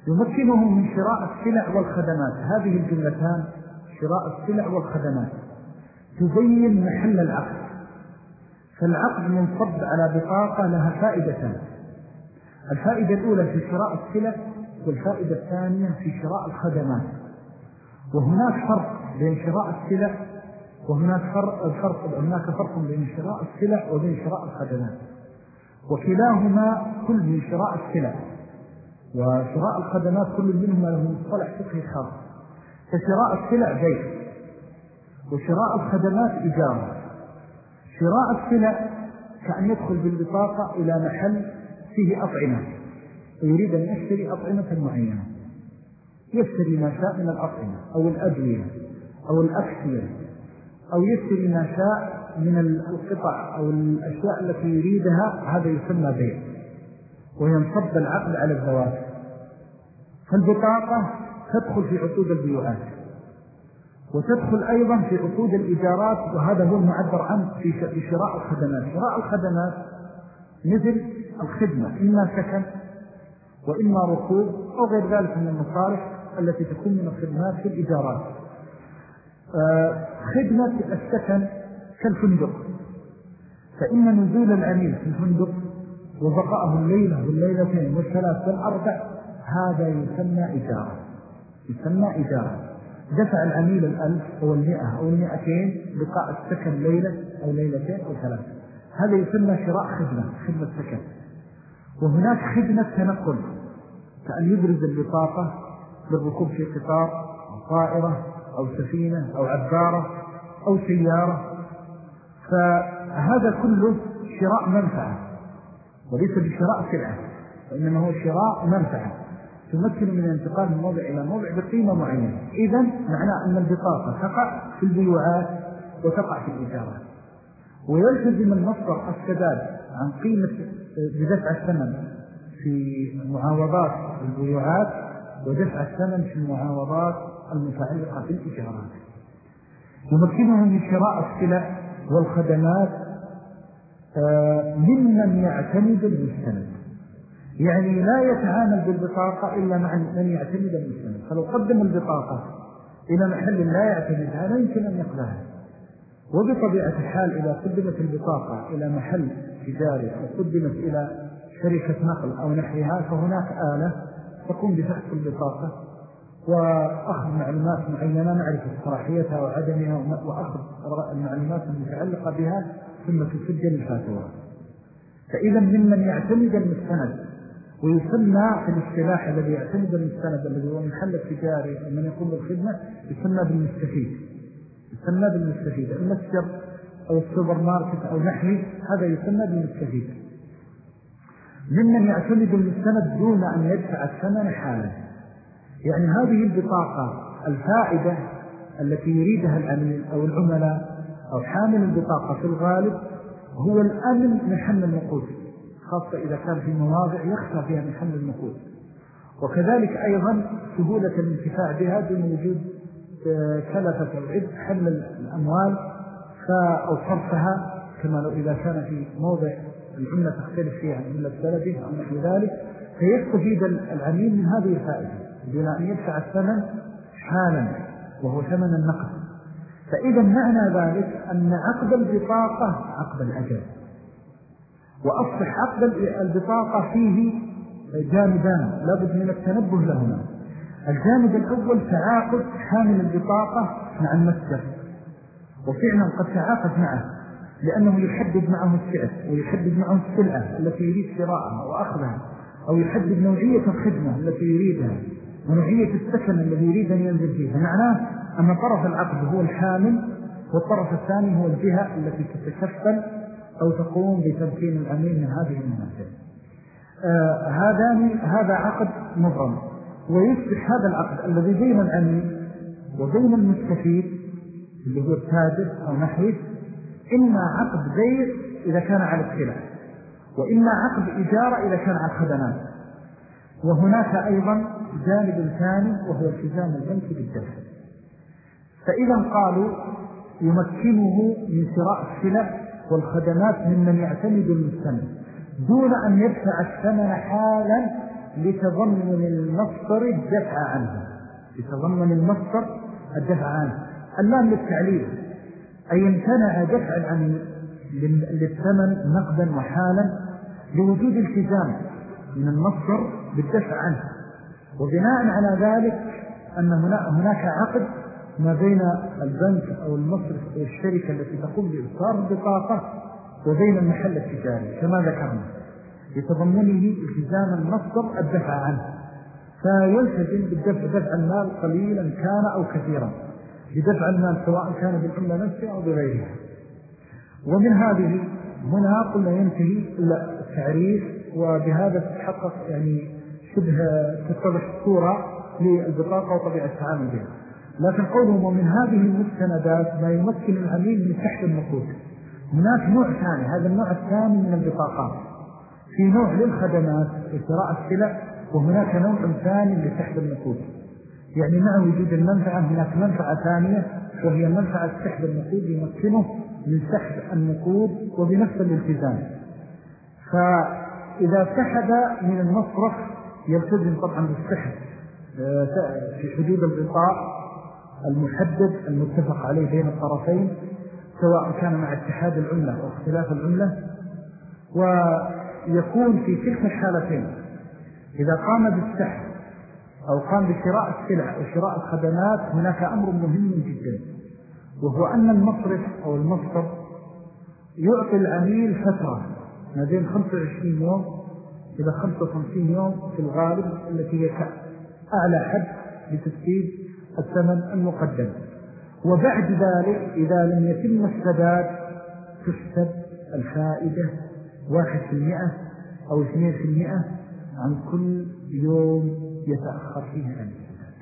يمكنه من شراء السلع والخدمات. هذه الجملتان شراء السلع والخدمات تبين محل العقد. فالعقد منصب على بطاقة لها فائدتان: الفائدة الأولى في شراء السلع، والفائدة الثانية في شراء الخدمات. وهناك فرق بين شراء السلع وهناك فرق بين شراء السلع وبين شراء الخدمات، وكلاهما كل من شراء السلع وشراء الخدمات كل منهما له مصطلح فقهي خاص. فشراء السلع بيع، وشراء الخدمات إجارة. شراء السلع كأن يدخل بالبطاقة إلى محل فيه أطعمة ويريد أن يشتري أطعمة معينة، يشتري ما شاء من الأطعمة أو الأدوية أو الأكسية، أو يشتري ما شاء من القطع أو الأشياء التي يريدها. هذا يسمى بيع، وينصب العقد على الزواج. فالبطاقة تدخل في عقود البيوعات، وتدخل أيضا في عقود الإيجارات، وهذا هو المعبر عنه في شراء الخدمات. شراء الخدمات مثل الخدمة، إما سكن وإما ركوب أو غير ذلك من المصالح التي تكون من الخدمات في الإيجارات. خدمة السكن كالفندق، فإن نزول العميل في الفندق وبقاءه الليلة والليلتين والثلاث والأربع هذا يسمى إجارة. دفع العميل 1000 أو 100 أو 200 بقاء السكن ليلة أو ليلتين أو ثلاث، هذا يسمى شراء خدمة سكن. وهناك خدمة تنقل، كأن يبرز البطاقة للركوب في قطار أو طائرة أو سفينة أو عبارة أو سيارة. فهذا كله شراء منفعة وليس بشراء سلعة، وإنما هو شراء منفعة تمكن من الانتقال من موضع إلى موضع بقيمة معينة. إذن معناه أن البطاقة تقع في البيوعات وتقع في الإيجارات، ويلتزم المصدر السداد عن قيمة بدفع الثمن في معاوضات البيوعات ودفع الثمن في المعاوضات المتعلقة بالإيجارات. يمكنه من شراء السلع والخدمات ممن يعتمد المستند، يعني لا يتعامل بالبطاقة إلا مع من يعتمد المستند. فلو قدم البطاقة إلى محل لا يعتمدها لا يمكن أن يقبلها. وبطبيعة الحال إذا قدمت البطاقة إلى محل تجاري أو قدمت إلى شركة نقل أو نحوها، فهناك آلة تقوم بفحص البطاقة وأخذ معلومات معينة معرفة صلاحيتها وعدمها، وأخذ المعلومات المتعلقة بها ثم تسجل الفاتورة. فإذا ممن يعتمد المستند، ويسمى في الاصطلاح الذي يعتمد المستند الذي هو محل التجاري ومن يقوم بالخدمة يسمى بالمستفيد. المتجر أو السوبر ماركت أو نحوه هذا يسمى بالمستفيد. ممن يعتمد المستند دون أن يدفع الثمن حالا، يعني هذه البطاقة الفائدة التي يريدها العميل أو العملاء أو حامل البطاقة في الغالب هو الأمن من حمل النقود، خاصة إذا كان في مواضع يخفى فيها من حمل النقود، وكذلك أيضا سهولة الانتفاع بها دون وجود كلفة أو عبء حمل الأموال أو صرفها، كما لو إذا كان في موضع العملة تختلف فيها عن عملة بلده أو نحو ذلك، فيستفيد العميل من هذه الفائدة دون أن يدفع الثمن حالا وهو ثمن النقد. فإذا معنى ذلك أن عقد البطاقة عقد الأجل، وأصبح عقد البطاقة فيه جانبان لابد من التنبه لهما. الجانب الأول تعاقد حامل البطاقة مع المتجر، وفعلا قد تعاقد معه لأنه يحدد معه السعر ويحدد معه السلعة التي يريد شراءها وأخذها، أو يحدد نوعية الخدمة التي يريدها ونوعية السكن الذي يريد أن ينزل فيه. معناه أن طرف العقد هو الحامل، والطرف الثاني هو الجهة التي تتكفل أو تقوم بتمكين العميل من هذه المناسبة. هذا عقد مبرم، ويصبح هذا العقد الذي بين العميل وبين المستفيد اللي هو التاجر أو نحوه إما عقد بيع إذا كان على السلع، وإما عقد إجارة إذا كان على الخدمات. وهناك أيضا جانب ثاني وهو التزام البنك بالدفع. فإذا قالوا يمكنه من شراء السلع والخدمات ممن يعتمد المستند دون أن يدفع الثمن حالا لتضمن المصدر الدفع عنه، لتضمن المصدر الدفع عنه. اللام للتعليل، أي امتنع دفع العميل للثمن نقدا وحالا لوجود التزام من المصدر بالدفع عنه، وبناء على ذلك أن هناك عقد ما بين البنك أو المصرف أو الشركة التي تقوم بإصدار البطاقة وبين المحل التجاري كما ذكرنا، لتضمنه التزام المصدر الدفع عنه، فيلتزم بالدفع المال قليلا كان أو كثيرا، بدفع المال سواء كان بالعملة نفسها أو بغيرها. ومن هذه هنا قلنا ينتهي التعريف، وبهذا تتحقق شبه تتضح الصورة للبطاقة وطبيعة التعامل بها. لكن قوله ومن هذه المستندات ما يمكن العميل من سحب النقود. هناك نوع ثاني، هذا النوع الثاني من البطاقات، في نوع للخدمات وشراء السلع، وهناك نوع ثاني لسحب النقود. يعني مع وجود المنفعة هناك منفعة ثانية، وهي منفعة سحب النقود يمكنه من سحب النقود وبنفس الالتزام. فإذا سحب من المصرف يلتزم طبعا بالسحب في حدود الإطار المحدد المتفق عليه بين الطرفين، سواء كان مع اتحاد العملة أو اختلاف العملة. ويكون في تلك الحالتين إذا قام بالسحب أو قام بشراء السلع أو شراء الخدمات هناك أمر مهم جدا، وهو أن المصرف أو المصدر يعطي العميل فترة ما بين 25 يوم إلى 55 يوم في الغالب، التي هي أعلى حد لتسديد الثمن المقدم. وبعد ذلك إذا لم يتم السداد تحسب الفائدة 1% أو 2% عن كل يوم يتأخر فيه عن السداد.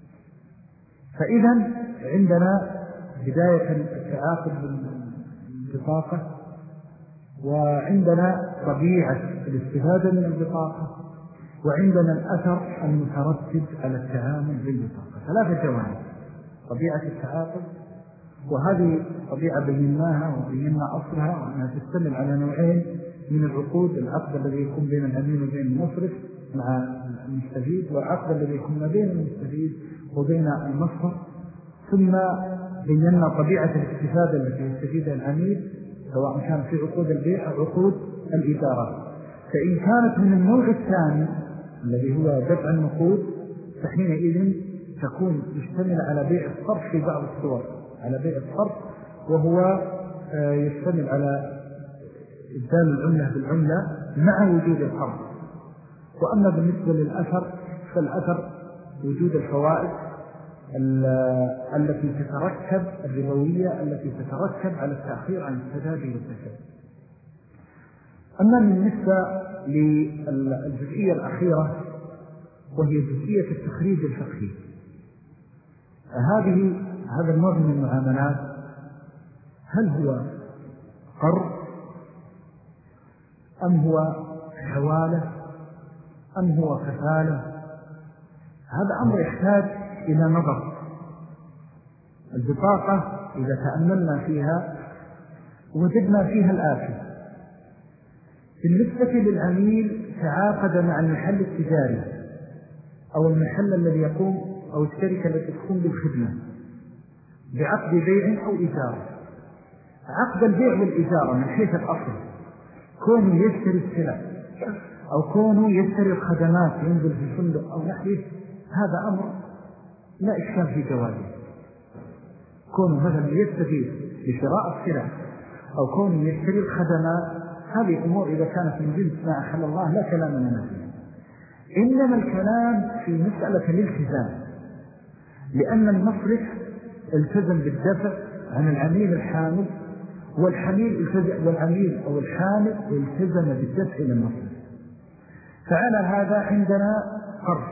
فإذا عندنا بداية التعاقد بالبطاقة، وعندنا طبيعة الاستفادة من البطاقة، وعندنا الأثر المترتب على التعامل بالبطاقة. ثلاثة جوانب: طبيعة التعاقد، وهذه طبيعة بيناها وبينا أصلها، وأنها تشتمل على نوعين من العقود: العقد الذي يكون بين العميل وبين المصرف مع المستفيد، والعقد الذي يكون ما بين المستفيد وبين المصرف. ثم بينا طبيعة الاستفادة التي يستفيدها العميل سواء كان في عقود البيع أو عقود الإدارة. فإن كانت من النوع الثاني الذي هو دفع النقود فحينئذ تكون يشتمل على بيع الصرف في بعض الصور، على بيع الصرف، وهو يشتمل على إبدال العملة بالعملة مع وجود القرض. وأما بالنسبة للأثر فالأثر وجود الفوائد التي تتركب، الربوية التي تتركب على التأخير عن السداد والدفع. أما بالنسبة للجزئية الأخيرة وهي جزئية التخريج الفقهي، هذا النوع من المعاملات هل هو قرض أم هو حوالة أم هو كفالة؟ هذا أمر يحتاج إلى نظر. البطاقة إذا تأملنا فيها وجدنا فيها الآتي: بالنسبة للعميل تعاقد مع المحل التجاري أو المحل الذي يقوم أو الشركة التي تقوم بالخدمة بعقد بيع أو إجارة. عقد البيع والإجارة من حيث الأصل كونه يشتري السلع أو كونه يشتري الخدمات ينزل في الفندق أو نحوه، هذا أمر لا إشكال في جوازه. كونه مثلا يستفيد بشراء السلع أو كونه يشتري الخدمات، هذه أمور إذا كانت من جنس ما أحل الله لا كلام لنا فيها. إنما الكلام في مسألة الالتزام، لأن المصرف التزم بالدفع عن العميل الحامل، والعميل أو الحامل التزم بالدفع للمصرف. فعلى هذا عندنا قرض،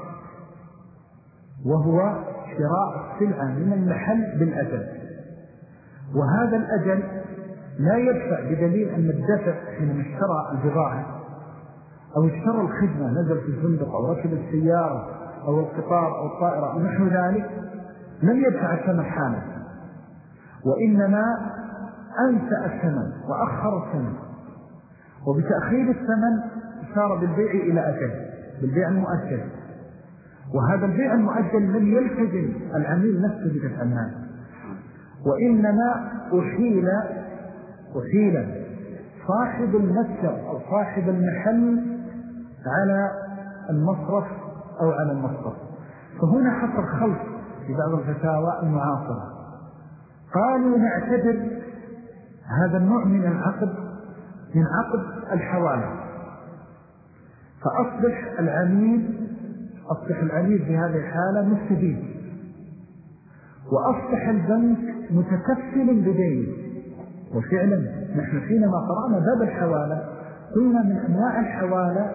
وهو شراء السلعة من المحل بالأجل، وهذا الأجل لا يدفع بدليل أن الدفع حينما اشترى البضاعة أو اشترى الخدمة، نزل في الفندق أو ركب السيارة أو القطار أو الطائرة أو نحو ذلك، لم يدفع الثمن حالا، وإنما أنسأ الثمن وأخر الثمن، وبتأخير الثمن صار بالبيع إلى أجل. بالبيع المؤجل. وهذا البيع المؤجل لم يلتزم العميل نفسه بدفع المال، وإنما أحيل صاحب المتجر أو صاحب المحل على المصرف أو على المصرف. فهنا حصل خلط في بعض الفتاوى المعاصرة، قالوا نعتبر هذا النوع من العقد من عقد الحوالة، فأصبح العميل في هذه الحالة مستفيد، وأصبح البنك متكفل بدينه. وفعلا نحن حينما قرأنا باب الحوالة قلنا من أنواع الحوالة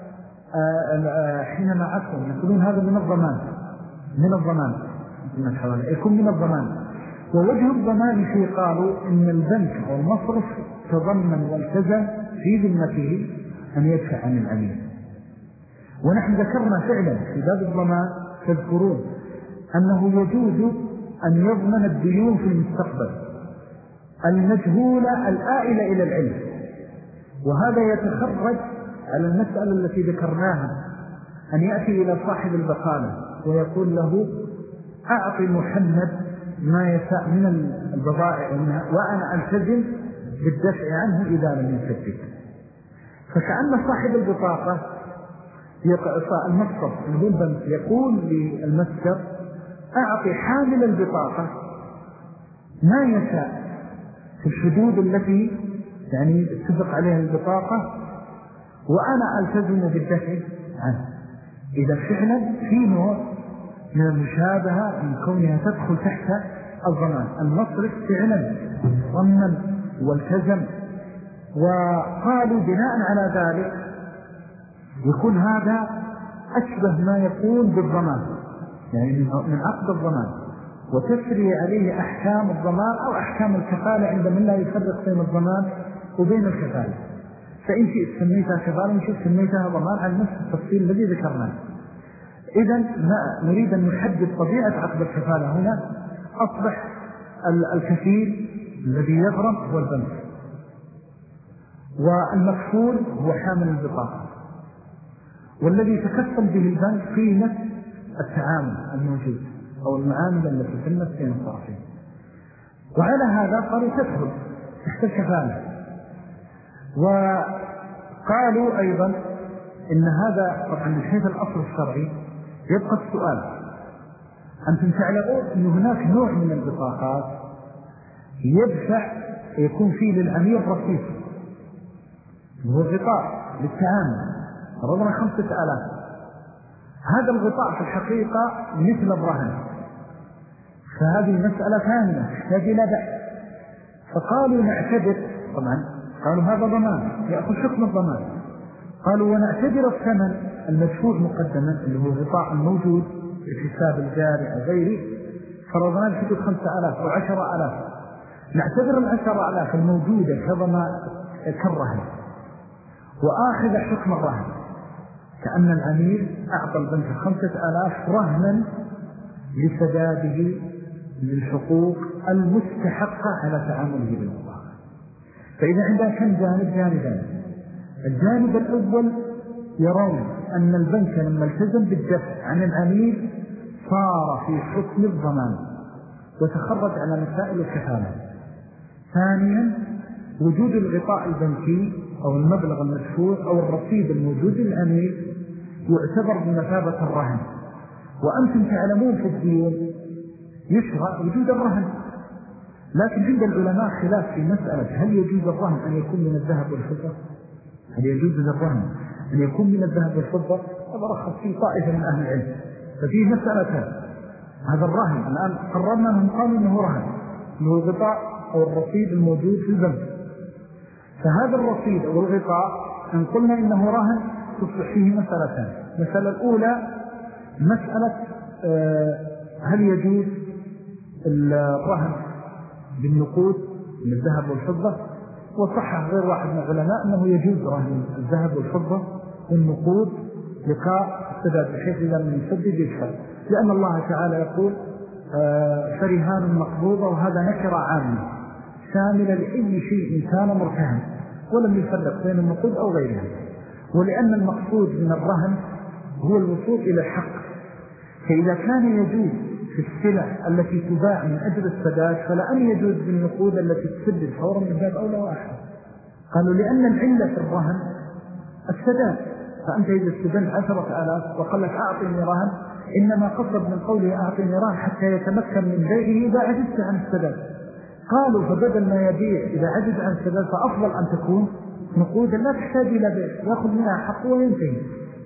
حينما نقولون هذا من الضمان من الحوالة يكون من الضمان. ووجه الضمان فيه قالوا إن البنك أو المصرف تضمن والتزم في ذمته أن يدفع عن العميل. ونحن ذكرنا فعلا في باب الضمان تذكرون أنه يجوز أن يضمن الديون في المستقبل المجهولة الآئلة إلى العلم. وهذا يتخرج على المسألة التي ذكرناها، أن يأتي إلى صاحب البقالة ويقول له أعطي محمد ما يساء من البضائع وأنا ألتزم بالدفع عنه إذا لم يسدد. فكأن صاحب البطاقة المصرف البنك يقول للمتجر أعطي حامل البطاقة ما يساء في الحدود التي يعني اتفق عليها البطاقة وأنا ألتزم بالدفع عنه. إذا فعلا في نوع من المشابهة من كونها تدخل تحت الضمان. المصرف فعلا ضمن والتزم، وقالوا بناء على ذلك يكون هذا أشبه ما يكون بالضمان، يعني من عقد الضمان، وتسري عليه أحكام الضمان أو أحكام الكفالة عند من لا يفرق بين الضمان وبين الكفالة. فإن شئت سميتها كفالة وإن شئت سميتها ضمان على نفس التفصيل الذي ذكرناه. إذن نريد أن نحدد طبيعة عقد الكفالة. هنا أصبح الكفيل الذي يغرم هو البنك، والمكفول هو حامل البطاقة، والذي تكفل به البنك قيمة التعامل الموجود أو المعاملة التي تمت بين الطرفين. وعلى هذا قالوا تدخل تحت الكفالة. وقالوا أيضا إن هذا طبعا من حيث الأصل الشرعي يبقى السؤال، أنتم تعلمون أن هناك نوع من البطاقات يدفع يكون فيه للعميل رصيد وهو غطاء للتعامل رضنا 5000. هذا الغطاء في الحقيقة مثل الرهن، فهذه مسألة ثانية تحتاج إلى بحث. فقالوا نعتبر، طبعا قالوا هذا ضمان يأخذ حكم الضمان، قالوا ونعتبر الثمن المدفوع مقدما اللي هو الغطاء الموجود في حساب الجاري أو غيره، فرضنا بحدود 5000 أو 10000، نعتبر 10000 الموجودة كالرهن وآخذ حكم الرهن، كأن العميل أعطى البنك 5000 رهنا لسداده للحقوق المستحقة على تعامله بالمضاعف. فإذا عندها كم جانبان، الجانب الأول يرون أن البنك لما التزم بالدفع عن العميل صار في حكم الضمان وتخرج على مسائل الكفالة. ثانيا وجود الغطاء البنكي أو المبلغ المدفوع أو الرصيد الموجود للعميل يعتبر بمثابة الرهن. وأنتم تعلمون في الديون يشرع وجود الرهن، لكن عند العلماء خلاف في مسألة هل يجوز الرهن أن يكون من الذهب والفضة؟ هل يجوز للرهن أن يكون من الذهب والفضة؟ هذا رخص في طائفة من أهل العلم. ففي مسألة هذا الرهن الآن قررنا أنهم قالوا أنه رهن، أنه الغطاء أو الرصيد الموجود في البنك. فهذا الرصيد أو الغطاء إن قلنا إنه رهن تصبح فيه مسألتان. المسألة الأولى مسألة هل يجوز الرهن بالنقود من الذهب والفضة؟ وصحح غير واحد من العلماء أنه يجوز رهن الذهب والفضة والنقود لقاء السداد بحيث إذا لم يسدد يدفع، لأن الله تعالى يقول فرهان مقبوضة، وهذا نكرة عامة شاملة لأي شيء كان مرتهن ولم يفرق بين النقود أو غيرها. ولأن المقصود من الرهن هو الوصول إلى الحق. فإذا كان يجوز في السلع التي تباع من أجل السداد فلأن يجوز بالنقود التي تسدد فورا من باب أولى وأحد. قالوا لأن العلة في الرهن السداد، فأنت إذا استدنت 10,000 وقال لك أعطني رهن إنما قصد من قوله أعطني رهن حتى يتمكن من بيعه إذا عجزت عن السداد. قالوا فبدل ما يبيع إذا عجز عن السداد فأفضل أن تكون نقودا لا تحتاج إلى بيع، يأخذ منها حق وينتهي.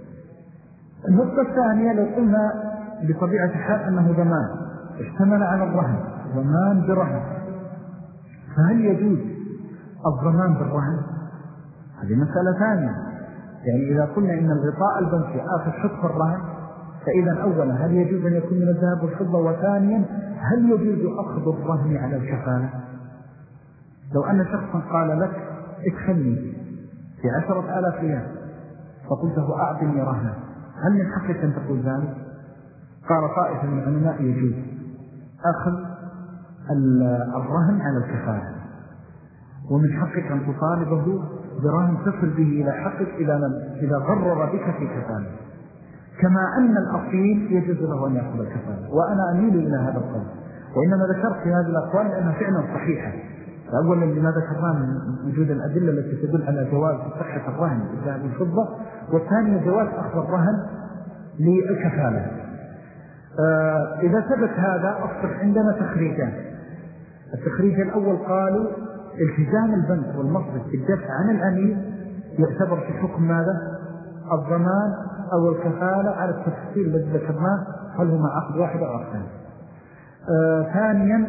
النقطة الثانية لو قلنا بطبيعة الحال أنه ضمان اشتمل على الرهن، ضمان برهن، فهل يجوز الضمان بالرهن؟ هذه مسألة ثانية. يعني إذا قلنا إن الغطاء البنكي آخذ حق الرهن فإذا أولا هل يجوز أن يكون من الذهب والفضة؟ وثانيا هل يجوز أخذ الرهن على الكفالة؟ لو أن شخصا قال لك اكفلني في 10,000 ريال فقلته أعطني رهنا، هل من حقك أن تقول ذلك؟ قال طائفة من العلماء يجوز أخذ الرهن على الكفالة، ومن حقك أن تطالبه برهن تصل به إلى حقك إذا غرر بك في كفالة، كما أن الأصيل يجوز له أن يأخذ الكفالة. وأنا أميل إلى هذا القول، وإنما ذكرت في هذه الأقوال لأنها فعلا صحيحة. أولا لما ذكرنا من وجود الأدلة التي تدل على جواز صحة الرهن بالذهب والفضة، والثانية جواز أخذ الرهن للكفالة. إذا ثبت هذا أصبح عندنا تخريجان. التخريج الأول قالوا التزام البنك والمصرف بالدفع عن العميل يعتبر في حكم ماذا؟ الضمان أو الكفالة على التفصيل الذي ذكرناه، هل هما عقد واحد أو عقدان. ثانيا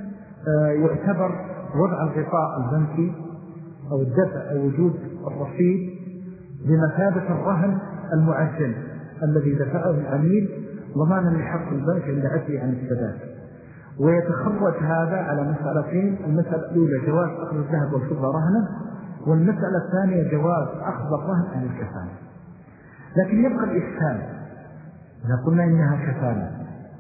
يعتبر وضع الغطاء البنكي أو الدفع أو وجود الرصيد بمثابة الرهن المعجل الذي دفعه العميل ضمانا لحق البنك عند عجزه عن السداد. ويتخرج هذا على مسألتين: المسألة الأولى جواز أخذ الذهب والفضة رهنا، والمسألة الثانية جواز أخذ الرهن عن الكفالة. لكن يبقى الإشكال إذا قلنا إنها كفالة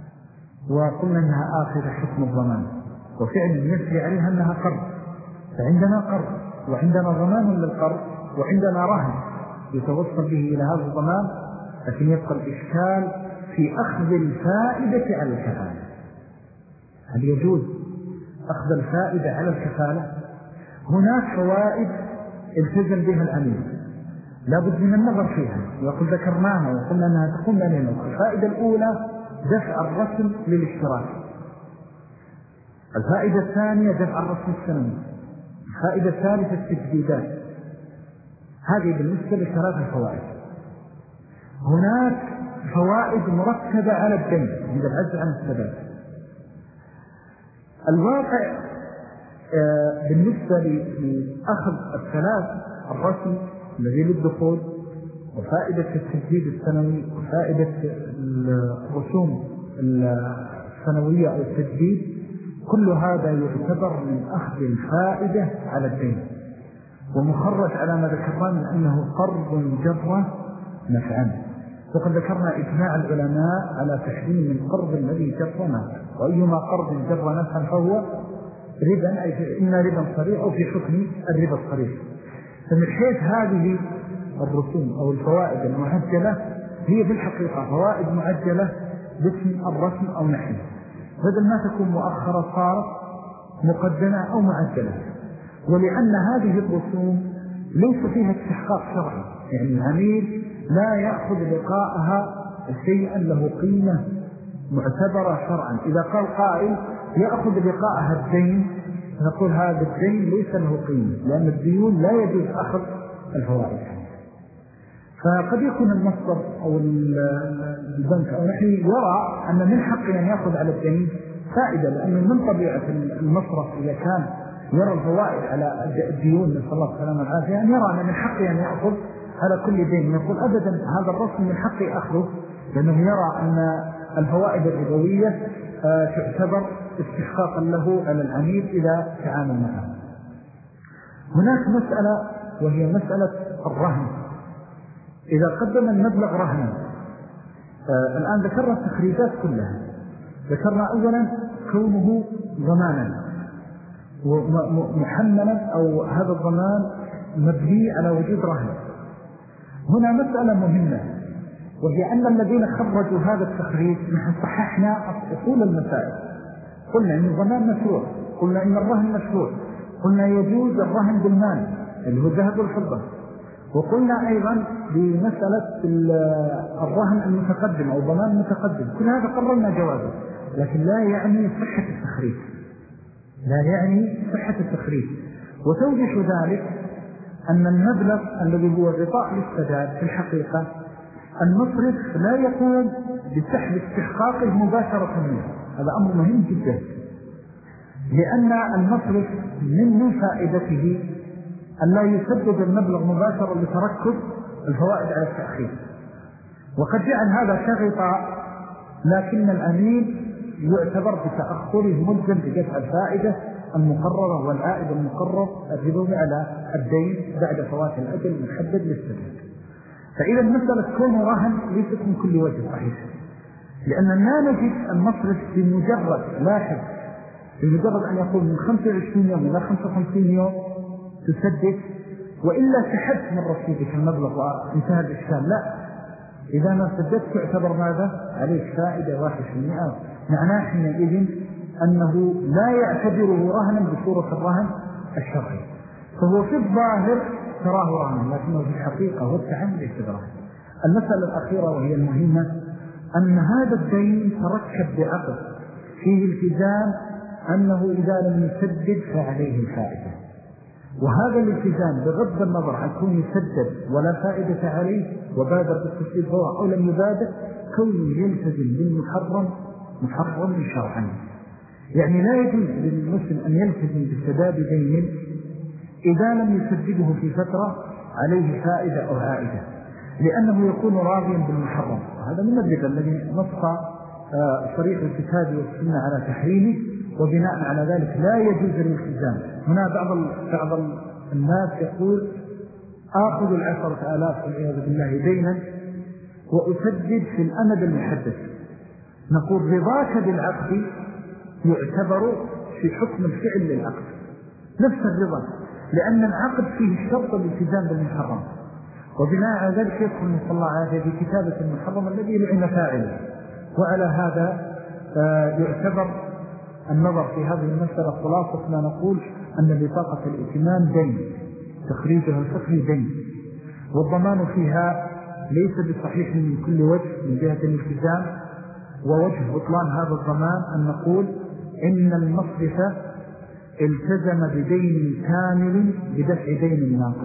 وقلنا إنها آخذ حكم الضمان، وفعلا يسري عليها أنها قرض، فعندنا قرض وعندنا ضمان للقرض وعندنا رهن يتوصل به إلى هذا الضمان، لكن يبقى الإشكال في أخذ الفائدة على الكفالة. هل يجوز أخذ الفائدة على الكفالة؟ هناك فوائد التزم بها العميل لا بد من النظر فيها، وقد ذكرناها وقلنا أنها تكون لنا. الفائدة الأولى دفع الرسم للاشتراك، الفائدة الثانية دفع الرسم السنوي، الفائدة الثالثة التجديدات. هذه بالنسبة لثلاث الفوائد. هناك فوائد مرتبة على الدين عند العجز عن السداد. الواقع بالنسبة لأخذ الثلاث: الرسم الذي للدخول، وفائدة التجديد السنوي، وفائدة الرسوم السنوية أو التجديد، كل هذا يعتبر من أخذ الفائدة على الدين، ومخرج على ما ذكرنا من أنه قرض جر نفعا. وقد ذكرنا إجماع العلماء على تحريم القرض الذي جر نفعا، وأيما قرض جر نفعا فهو ربا، أي إما ربا صريح أو في حكم الربا الصريح. فمن حيث هذه الرسوم أو الفوائد المعجلة هي بالحقيقة فوائد معجلة باسم الرسم أو نحن، بدل ما تكون مؤخرة صارت مقدمة أو معجلة. ولأن هذه الرسوم ليس فيها استحقاق شرعي، يعني العميل لا يأخذ لقاءها شيئا له قيمة معتبرة شرعا. إذا قال قائل يأخذ لقاءها الدين، نقول هذا الدين ليس له قيمة، لأن الديون لا يجوز أخذ الفوائد. فقد يكون المصدر أو البنك أو نحن يرى أن من حقه أن يأخذ على الدين فائدة، لأنه من طبيعة المصرف إذا كان يرى الفوائد على الديون نسأل الله السلامة والعافية، أن يرى أن من حقه أن يأخذ على كل دين. يقول أبدا هذا الرسم من حقه أخذه، لأنه يرى أن الفوائد الربوية تعتبر استحقاقا له على العميل إذا تعامل معه. هناك مسألة وهي مسألة الرهن. إذا قدم المبلغ رهنا، الآن ذكرنا التخريجات كلها. ذكرنا أولا كونه ضمانا ومحملا، أو هذا الضمان مبني على وجود رهن. هنا مسألة مهمة: وهي أن الذين خرجوا هذا التخريج نحن صححنا أصول المسائل. قلنا إن الضمان مشروع، قلنا إن الرهن مشروع، قلنا يجوز الرهن بالمال اللي هو الذهب والفضة، وقلنا أيضا بمسألة الرهن المتقدم أو ضمان المتقدم. كل هذا قررنا جوازه، لكن لا يعني صحة التخريج، لا يعني صحة التخريج. وتوجش ذلك أن المبلغ الذي هو غطاء للسداد في الحقيقة المصرف لا يقوم بسحب استحقاقه مباشرة منه. هذا أمر مهم جدا، لأن المصرف من فائدته أن لا يسدد المبلغ مباشرة لتركب الفوائد على التأخير، وقد جعل هذا كغطاء، لكن الأمين يعتبر بتأخره ملزم بدفع الفائدة المقررة والعائد المقرر الربوي على الدين بعد فوات الأجل المحدد للسداد. فإذا المسألة كون رهن ليست من كل وجه صحيح، لأن لا نجد المصرف بمجرد لاحظ بمجرد أن يقول من 25 يوم إلى 55 يوم تسدد، وإلا سحبت من رصيدك المبلغ وانتهى الإشكال. لا، إذا ما سددت تعتبر ماذا؟ عليك فائدة 1%. معناه حينئذ أنه لا يعتبره رهنا بصورة الرهن الشرعي، فهو في الظاهر تراه رهنا، لكنه في الحقيقة هو التعامل يعتبره. المسألة الأخيرة وهي المهمة أن هذا الدين تركب بعقد فيه التزام أنه إذا لم يسدد فعليه الفائدة، وهذا الالتزام بغض النظر عن كون يسدد ولا فائدة عليه وبادر بالتسديد هو أو لم يبادر، كونه يلتزم بالمحرم محرم شرعا. يعني لا يجوز للمسلم أن يلتزم بسداد دين إذا لم يسدده في فترة عليه فائدة أو عائدة، لأنه يكون راضيا بالمحرم. وهذا من الربا الذي نص صريح الكتاب والسنة على تحريمه، وبناء على ذلك لا يجوز الالتزام. هنا بعض الناس يقول آخذ 10,000 والعياذ بالله دينا وأسدد في الأمد المحدد. نقول رضاك بالعقد يعتبر في حكم الفعل للعقد نفس الرضا، لأن العقد فيه الشرط الالتزام بالمحرم، وبناء على ذلك يدخل صلى الله عليه وسلم في كتابة المحرم الذي لعن فاعله. وعلى هذا يعتبر النظر في هذه المسألة خلاصة ما نقول أن بطاقة الائتمان دين، تخريجها الفقهي دين، والضمان فيها ليس بصحيح من كل وجه من جهة الالتزام. ووجه بطلان هذا الضمان أن نقول إن المصرف التزم بدين كامل بدفع دين ناقص،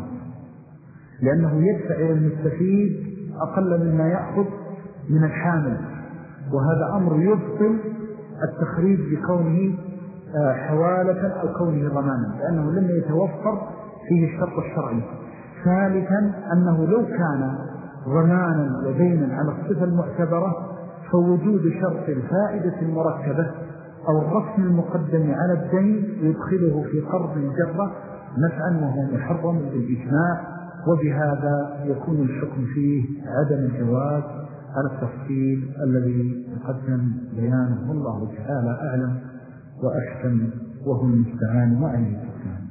لأنه يدفع إلى المستفيد أقل مما يأخذ من الحامل، وهذا أمر يبطل التخريج بكونه حوالة أو كونه ضمانا، لأنه لم يتوفر فيه الشرط الشرعي. ثالثا أنه لو كان ضمانا ودينا على الصفة المعتبرة فوجود شرط الفائدة المركبة أو الرسم المقدم على الدين يدخله في قرض الجرة نفعا وهو محرم بالإجماع، وبهذا يكون الحكم فيه عدم الجواز على التفصيل الذي يقدم بيانه. الله تعالى أعلم وأحكم، وهو المستعان وعليه التسليم.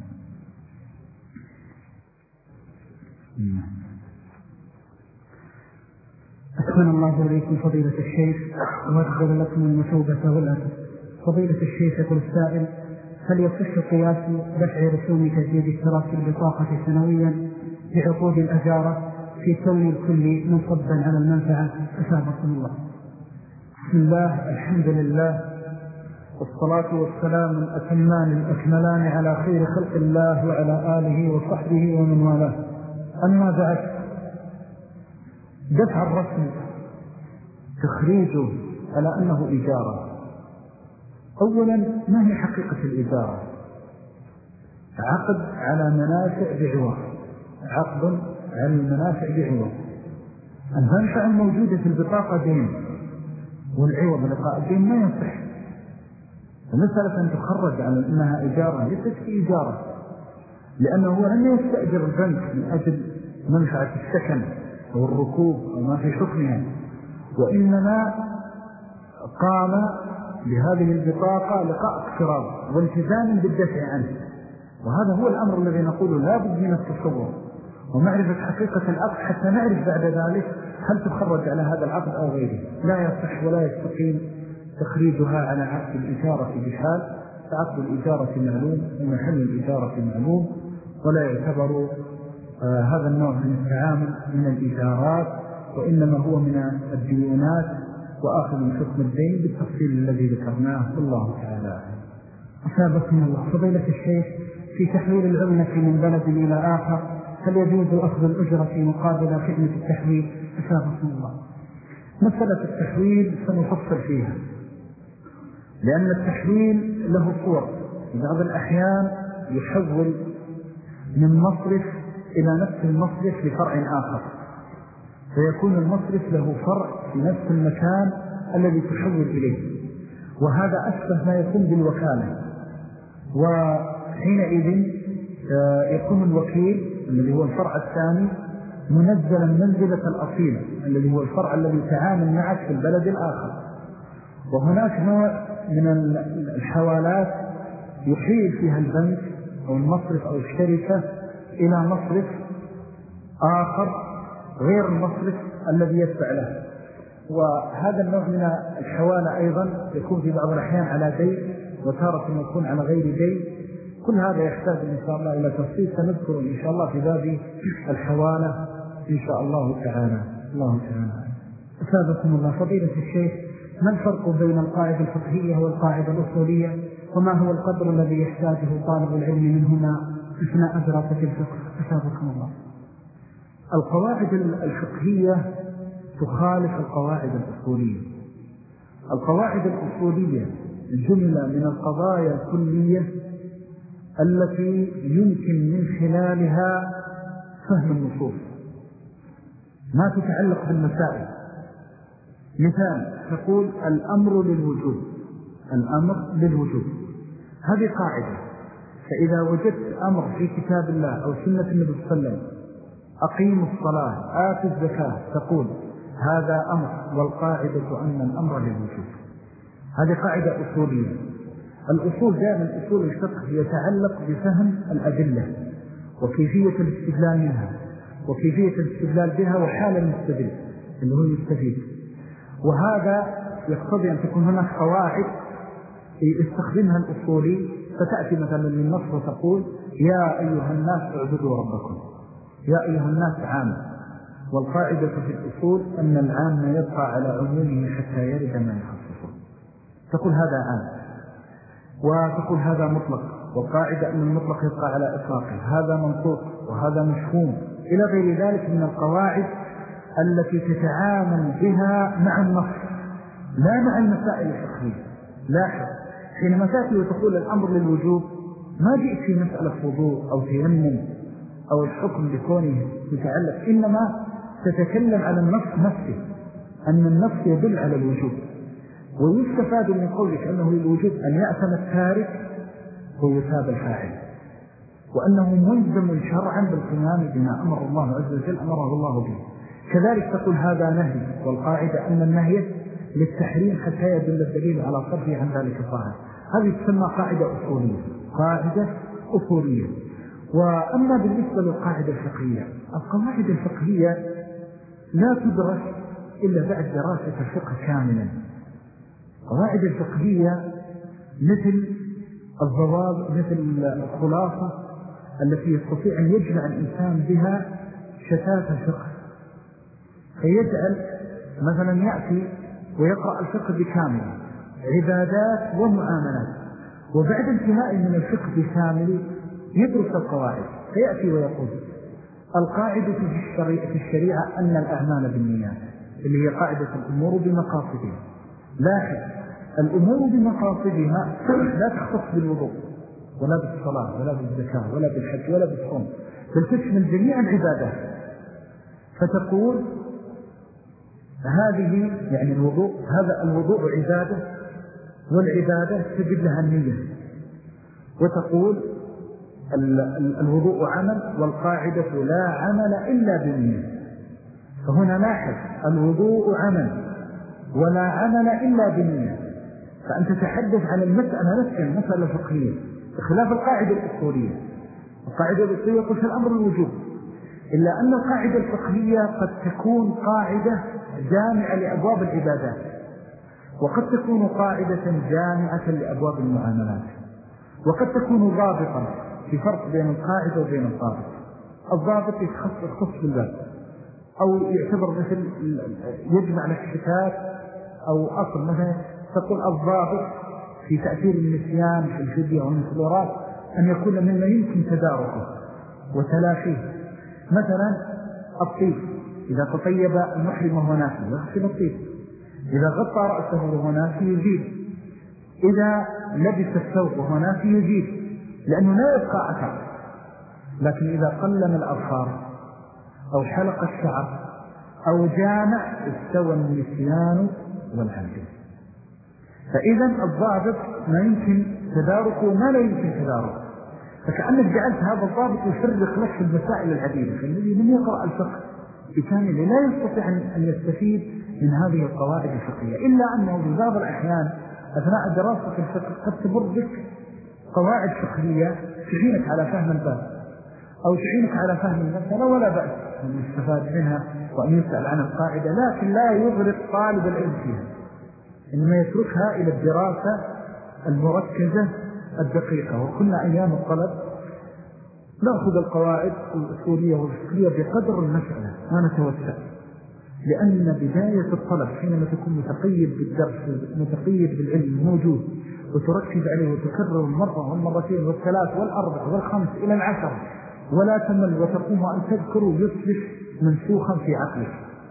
أكمل الله إليكم فضيلة الشيخ وأجزل لكم المثوبة والأجر. فضيلة الشيخ يقول السائل: هل يصح قياس دفع رسوم تجديد اشتراك البطاقة سنويا بعقود الأجارة في كون الكل منصبا على المنفعة؟ أثابكم الله. بسم الله، الحمد لله، والصلاة والسلام الأتمان الأكملان على خير خلق الله وعلى آله وصحبه ومن والاه. أما بعد، دفع الرسم تخريجه على أنه إجارة. أولا، ما هي حقيقة الإجارة؟ عقد على منافع بعوض، عقد على المنافع بعوض. المنفعة الموجودة في البطاقة دين، والعوض لقاء الدين ما يصح. ومسألة أن تخرج على أنها إجارة ليست في إجارة، لأنه لم يستأجر البنك من أجل منفعة السكن أو الركوب أو ما في حكمها، وإنما قام بهذه البطاقة لقاء اقتراض والتزام بالدفع عنه. وهذا هو الأمر الذي نقول لا بد من التصور ومعرفة حقيقة العقد حتى نعرف بعد ذلك هل تخرج على هذا العقد أو غيره؟ لا يصح ولا يستقيم تخريجها على عقد الإجارة بحال، فعقد الإجارة معلوم ومحل الإجارة معلوم، ولا يعتبر هذا النوع من التعامل من الإجارات، وإنما هو من الديونات وآخذ من حكم الدين بالتفصيل الذي ذكرناه. الله تعالى أثابكم الله. فضيلة الشيخ، في تحويل العملة من بلد إلى آخر هل يجوز أخذ الأجرة مقابل خدمة التحويل؟ أثابكم الله. مسألة التحويل سنفصل فيها، لأن التحويل له صور. في بعض الأحيان يحول من مصرف إلى نفس المصرف لفرع آخر، فيكون المصرف له فرع في نفس المكان الذي تحول إليه، وهذا أشبه ما يكون بالوكالة. وحينئذ يكون الوكيل الذي هو الفرع الثاني منزلا منزلة الأصيل الذي هو الفرع الذي تعامل معك في البلد الآخر. وهناك نوع من الحوالات يحيل فيها البنك أو المصرف أو الشركة إلى مصرف آخر غير المصرف الذي يتبع له، وهذا النوع من الحوالة أيضا يكون في بعض الأحيان على دين وتارة يكون على غير دين. كل هذا يحتاج إن شاء الله إلى تفصيل سنذكر إن شاء الله في باب الحوالة إن شاء الله تعالى. الله تعالى. أثابكم الله. فضيلة الشيخ، ما الفرق بين القاعدة الفقهية والقاعدة الأصولية، وما هو القدر الذي يحتاجه طالب العلم منهما أثناء دراسة الفقه؟ أثابكم الله. القواعد الفقهية تخالف القواعد الأصولية. القواعد الأصولية جملة من القضايا الكلية التي يمكن من خلالها فهم النصوص، ما تتعلق بالمسائل. مثال تقول الأمر للوجوب، الأمر للوجوب، هذه قاعدة. فإذا وجدت أمر في كتاب الله أو سنة النبي صلى الله عليه وسلم أقيموا الصلاة آتوا الزكاة، تقول هذا أمر، والقاعدة أن الأمر للوجوب. هذه قاعدة أصولية. الأصول دائما أصول الفقه يتعلق بفهم الأدلة وكيفية الاستدلال منها وكيفية الاستدلال بها وحال المستدل اللي هو يستفيد. وهذا يقتضي أن تكون هناك قواعد يستخدمها الأصولي، فتأتي مثلا للنص وتقول يا أيها الناس اعبدوا ربكم، يا أيها الناس عام. والقاعدة في الأصول أن العام يبقى على عمومه حتى يرد ما يخصصه. تقول هذا عام، وتقول هذا مطلق، وقاعدة أن المطلق يبقى على إطلاقه، هذا منطوق وهذا مفهوم، إلى غير ذلك من القواعد التي تتعامل بها مع النص لا مع المسائل الفقهية. لاحظ، حينما تأتي وتقول الأمر للوجوب ما جئت في مسألة وضوء أو تيمم أو الحكم بكونه يتعلق، إنما تتكلم على النص نفسه، أن النص يدل على الوجوب. ويستفاد من قولك أنه للوجوب أن يأثم التارك ويثاب الفاعل، وأنه ملزم شرعا بالقيام بما أمر الله عز وجل أمره الله به. كذلك تقول هذا نهي، والقاعدة أن النهي للتحريم حتى يدل الدليل على صرفه عن ذلك الظاهر. هذه تسمى قاعدة أصولية، قاعدة أصولية. وأما بالنسبة للقاعدة الفقهية، القواعد الفقهية لا تدرس إلا بعد دراسة الفقه كاملا. القواعد الفقهية مثل الضوابط، مثل الخلاصة التي يستطيع أن يجمع الإنسان بها شتات الفقه، فيجعل مثلا يأتي ويقرأ الفقه بكامل، عبادات ومعاملات، وبعد انتهاء من الفقه بكامل يدرس القواعد، فيأتي ويقول القاعدة في الشريعة أن الأعمال بالنيات، اللي هي قاعدة الأمور بمقاصدها. لاحظ، الأمور بمقاصدها لا تختص بالوضوء ولا بالصلاة ولا بالزكاة ولا بالحج ولا بالصوم، بل تشمل جميع العبادات. فتقول هذه يعني الوضوء، هذا الوضوء عبادة، والعبادة تجد لها النية. وتقول الوضوء عمل، والقاعدة لا عمل إلا بالنية. فهنا لاحظ، الوضوء عمل ولا عمل إلا بالنية. فأنت تتحدث عن المسألة نفسها، المسألة الفقهية، بخلاف القاعدة الأصولية. القاعدة الأصولية يقول في الأمر الوجوب، إلا أن القاعدة الفقهية قد تكون قاعدة جامعة لأبواب العبادات، وقد تكون قاعدة جامعة لأبواب المعاملات، وقد تكون ضابطا، في فرق بين القاعدة وبين الضابط. الضابط يخص بالباب، أو يعتبر مثل يجمع الشتات، أو أصل مثلا تقول الضابط في تأثير النسيان في الفدية والمسلورات أن يكون مما يمكن تداركه وتلافيه. مثلا الطيب، إذا تطيب المحرم وهو ناسي يغسل الطيب، إذا غطى رأسه وهو ناسي يزيل، إذا لبس الثوب وهو ناسي يزيل، لأنه لا يبقى أثر. لكن إذا قلم الأظفار أو حلق الشعر أو جامع استوى النسيان والعمد. فإذا الضابط ما يمكن تداركه وما لا يمكن تداركه، فكأنك جعلت هذا الضابط يفرق لك في المسائل العديدة. فالذي من يقرأ الفقه بكامل لا يستطيع أن يستفيد من هذه القواعد الفقهية، إلا أنه في بعض الأحيان أثناء دراسة الفقه قد تمر بك قواعد فقهية تعينك على فهم الباب أو تعينك على فهم المسألة، ولا بأس أن يستفاد منها وأن يسأل عن القاعدة، لكن لا يغرق طالب العلم فيها، إنما يتركها إلى الدراسة المركزة الدقيقة. وكنا أيام الطلب نأخذ القواعد الأصولية والفقهية بقدر المسألة، ما نتوسع، لأن بداية الطلب حينما تكون متقيد بالدرس متقيد بالعلم موجود وتركز عليه وتكرر المرة والمرتين والثلاث والأربع والخمس إلى العشر ولا تمل وتقوم أن تذكر يصبح منسوخا في عقلك.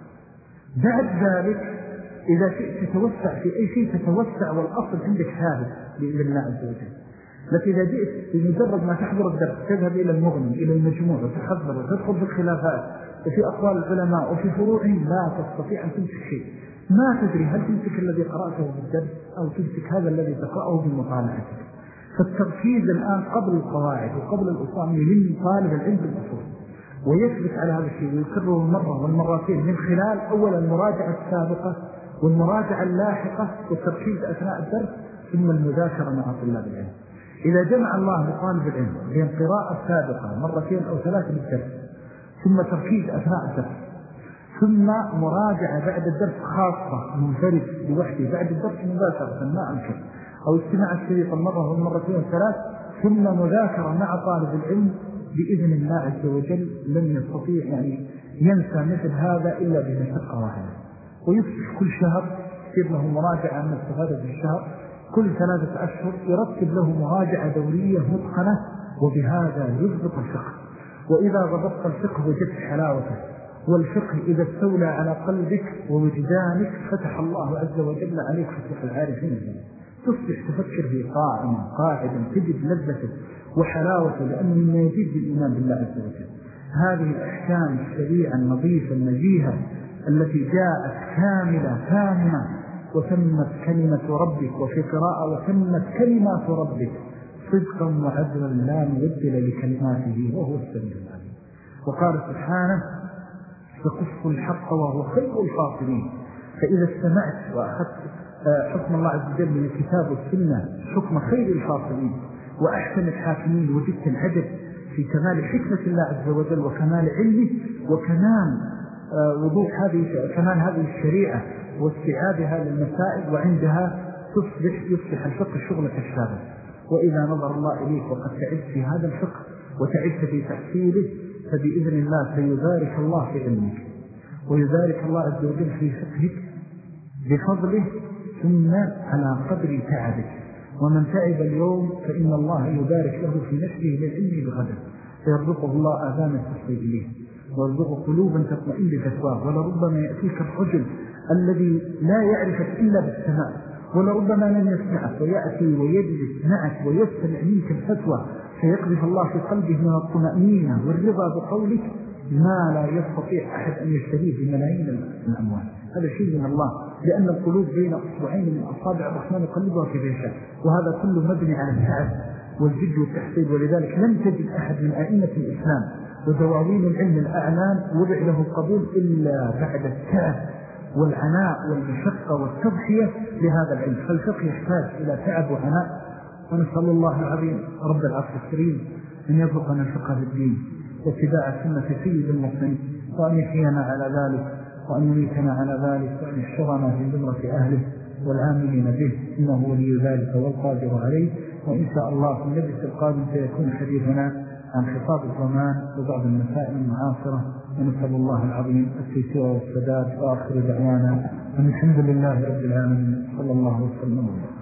بعد ذلك إذا شئت تتوسع في أي شيء تتوسع، والأصل عندك ثابت بإذن الله عز وجل. لكن إذا جئت بمجرد ما تحضر الدرس تذهب إلى المغني إلى المجموع وتحضر وتدخل في الخلافات وفي أقوال العلماء وفي فروعهم لا تستطيع أن تمسك شيء، ما تدري هل تمسك الذي قرأته بالدرس أو تمسك هذا الذي تقرأه بمطالعتك. فالتركيز الآن قبل القواعد وقبل الأصول يهم طالب العلم بالأصول ويثبت على هذا الشيء ويكرره المرة والمرتين من خلال أولا المراجعة السابقة والمراجعة اللاحقة والتركيز أثناء الدرس ثم المذاكرة مع طلاب العلم. إذا جمع الله لطالب العلم بين قراءة سابقة مرتين أو ثلاثة بالدرس ثم تركيز أثناء الدرس ثم مراجعة بعد الدرس خاصة منفرد لوحده بعد الدرس مباشرة ما أمكن، أو استماع الشريط المرة والمرتين والثلاث ثم مذاكرة مع طالب العلم بإذن الله عز وجل لن يستطيع ينسى مثل هذا إلا بمشقة واحدة. ويصبح كل شهر يصير له مراجعة من استفادة في الشهر، كل 3 أشهر يرتب له مراجعة دورية متقنة، وبهذا يضبط الفقه. وإذا ضبطت الفقه وجدت حلاوته، والفقه إذا استولى على قلبك ووجدانك فتح الله عز وجل عليك فتح العارفين، تصبح تفكر في قاعدا تجد لذته وحلاوته، لأنه مما يزيد بالإيمان بالله عز وجل. هذه الأحكام الشريعة النظيفة النزيهة التي جاءت كاملة تامة وتمت كلمة ربك، وفي قراءة وتمت كلمات ربك صدقا وعدلا لا مبدل لكلماته وهو السميع العليم. وقال سبحانه فقص الحق وهو خير الفاصلين. فإذا استمعت وأخذت حكم الله عز وجل من الكتاب والسنة حكم خير الفاصلين وأحسن الحاكمين، وجدت العجب في كمال حكمة الله عز وجل وكمال علمه وكمال وضوح كمال هذه الشريعة واستيعابها للمسائل، وعندها يصبح الفقه شغلة الشابه. وإذا نظر الله إليك وقد تعبت في هذا الفقه وتعبت في تحصيله فبإذن الله سيبارك الله في علمك ويبارك الله عز وجل في فقهك بفضله ثم على قدر تعبك. ومن تعب اليوم فإن الله يبارك له في نشره للعلم بغدا، فيرزقه الله آذانا تصغي إليه ويرزقه قلوبا تطمئن بفتواه. ولربما يأتيك الرجل الذي لا يعرفك إلا بالسماء، ولربما لن يسمعك ويأتي ويجلس معك ويستمع منك الفتوى، فيقذف الله في قلبه من الطمأنينة والرضا بقولك ما لا يستطيع أحد أن يشتريه بملايين الأموال. هذا شيء من الله، لأن القلوب بين أصبعين من أصابع الرحمن يقلبها كيف يشاء، وهذا كله مبني على التعب والجد والتحصيل. ولذلك لم تجد أحد من أئمة الإسلام ودواوين العلم الأعلام وضع له القبول إلا بعد التعب والعناء والمشقة والتضحية لهذا العلم. فالفقه يحتاج إلى تعب وعناء، ونسأل الله العظيم رب العرش الكريم أن يرزقنا الفقه في الدين واتباع سنة سيد المرسلين، وأن يحيينا على ذلك وأن يميتنا على ذلك، وأن يحشرنا في زمرة أهله والعاملين به، إنه ولي ذلك والقادر عليه. وإن شاء الله في المجلس القادم سيكون حديثنا عن خطاب الزمان وبعض المسائل المعاصرة، ونسأل الله العظيم التيسير والسداد. وآخر دعوانا أن الحمد لله رب العالمين، صلى الله وسلم.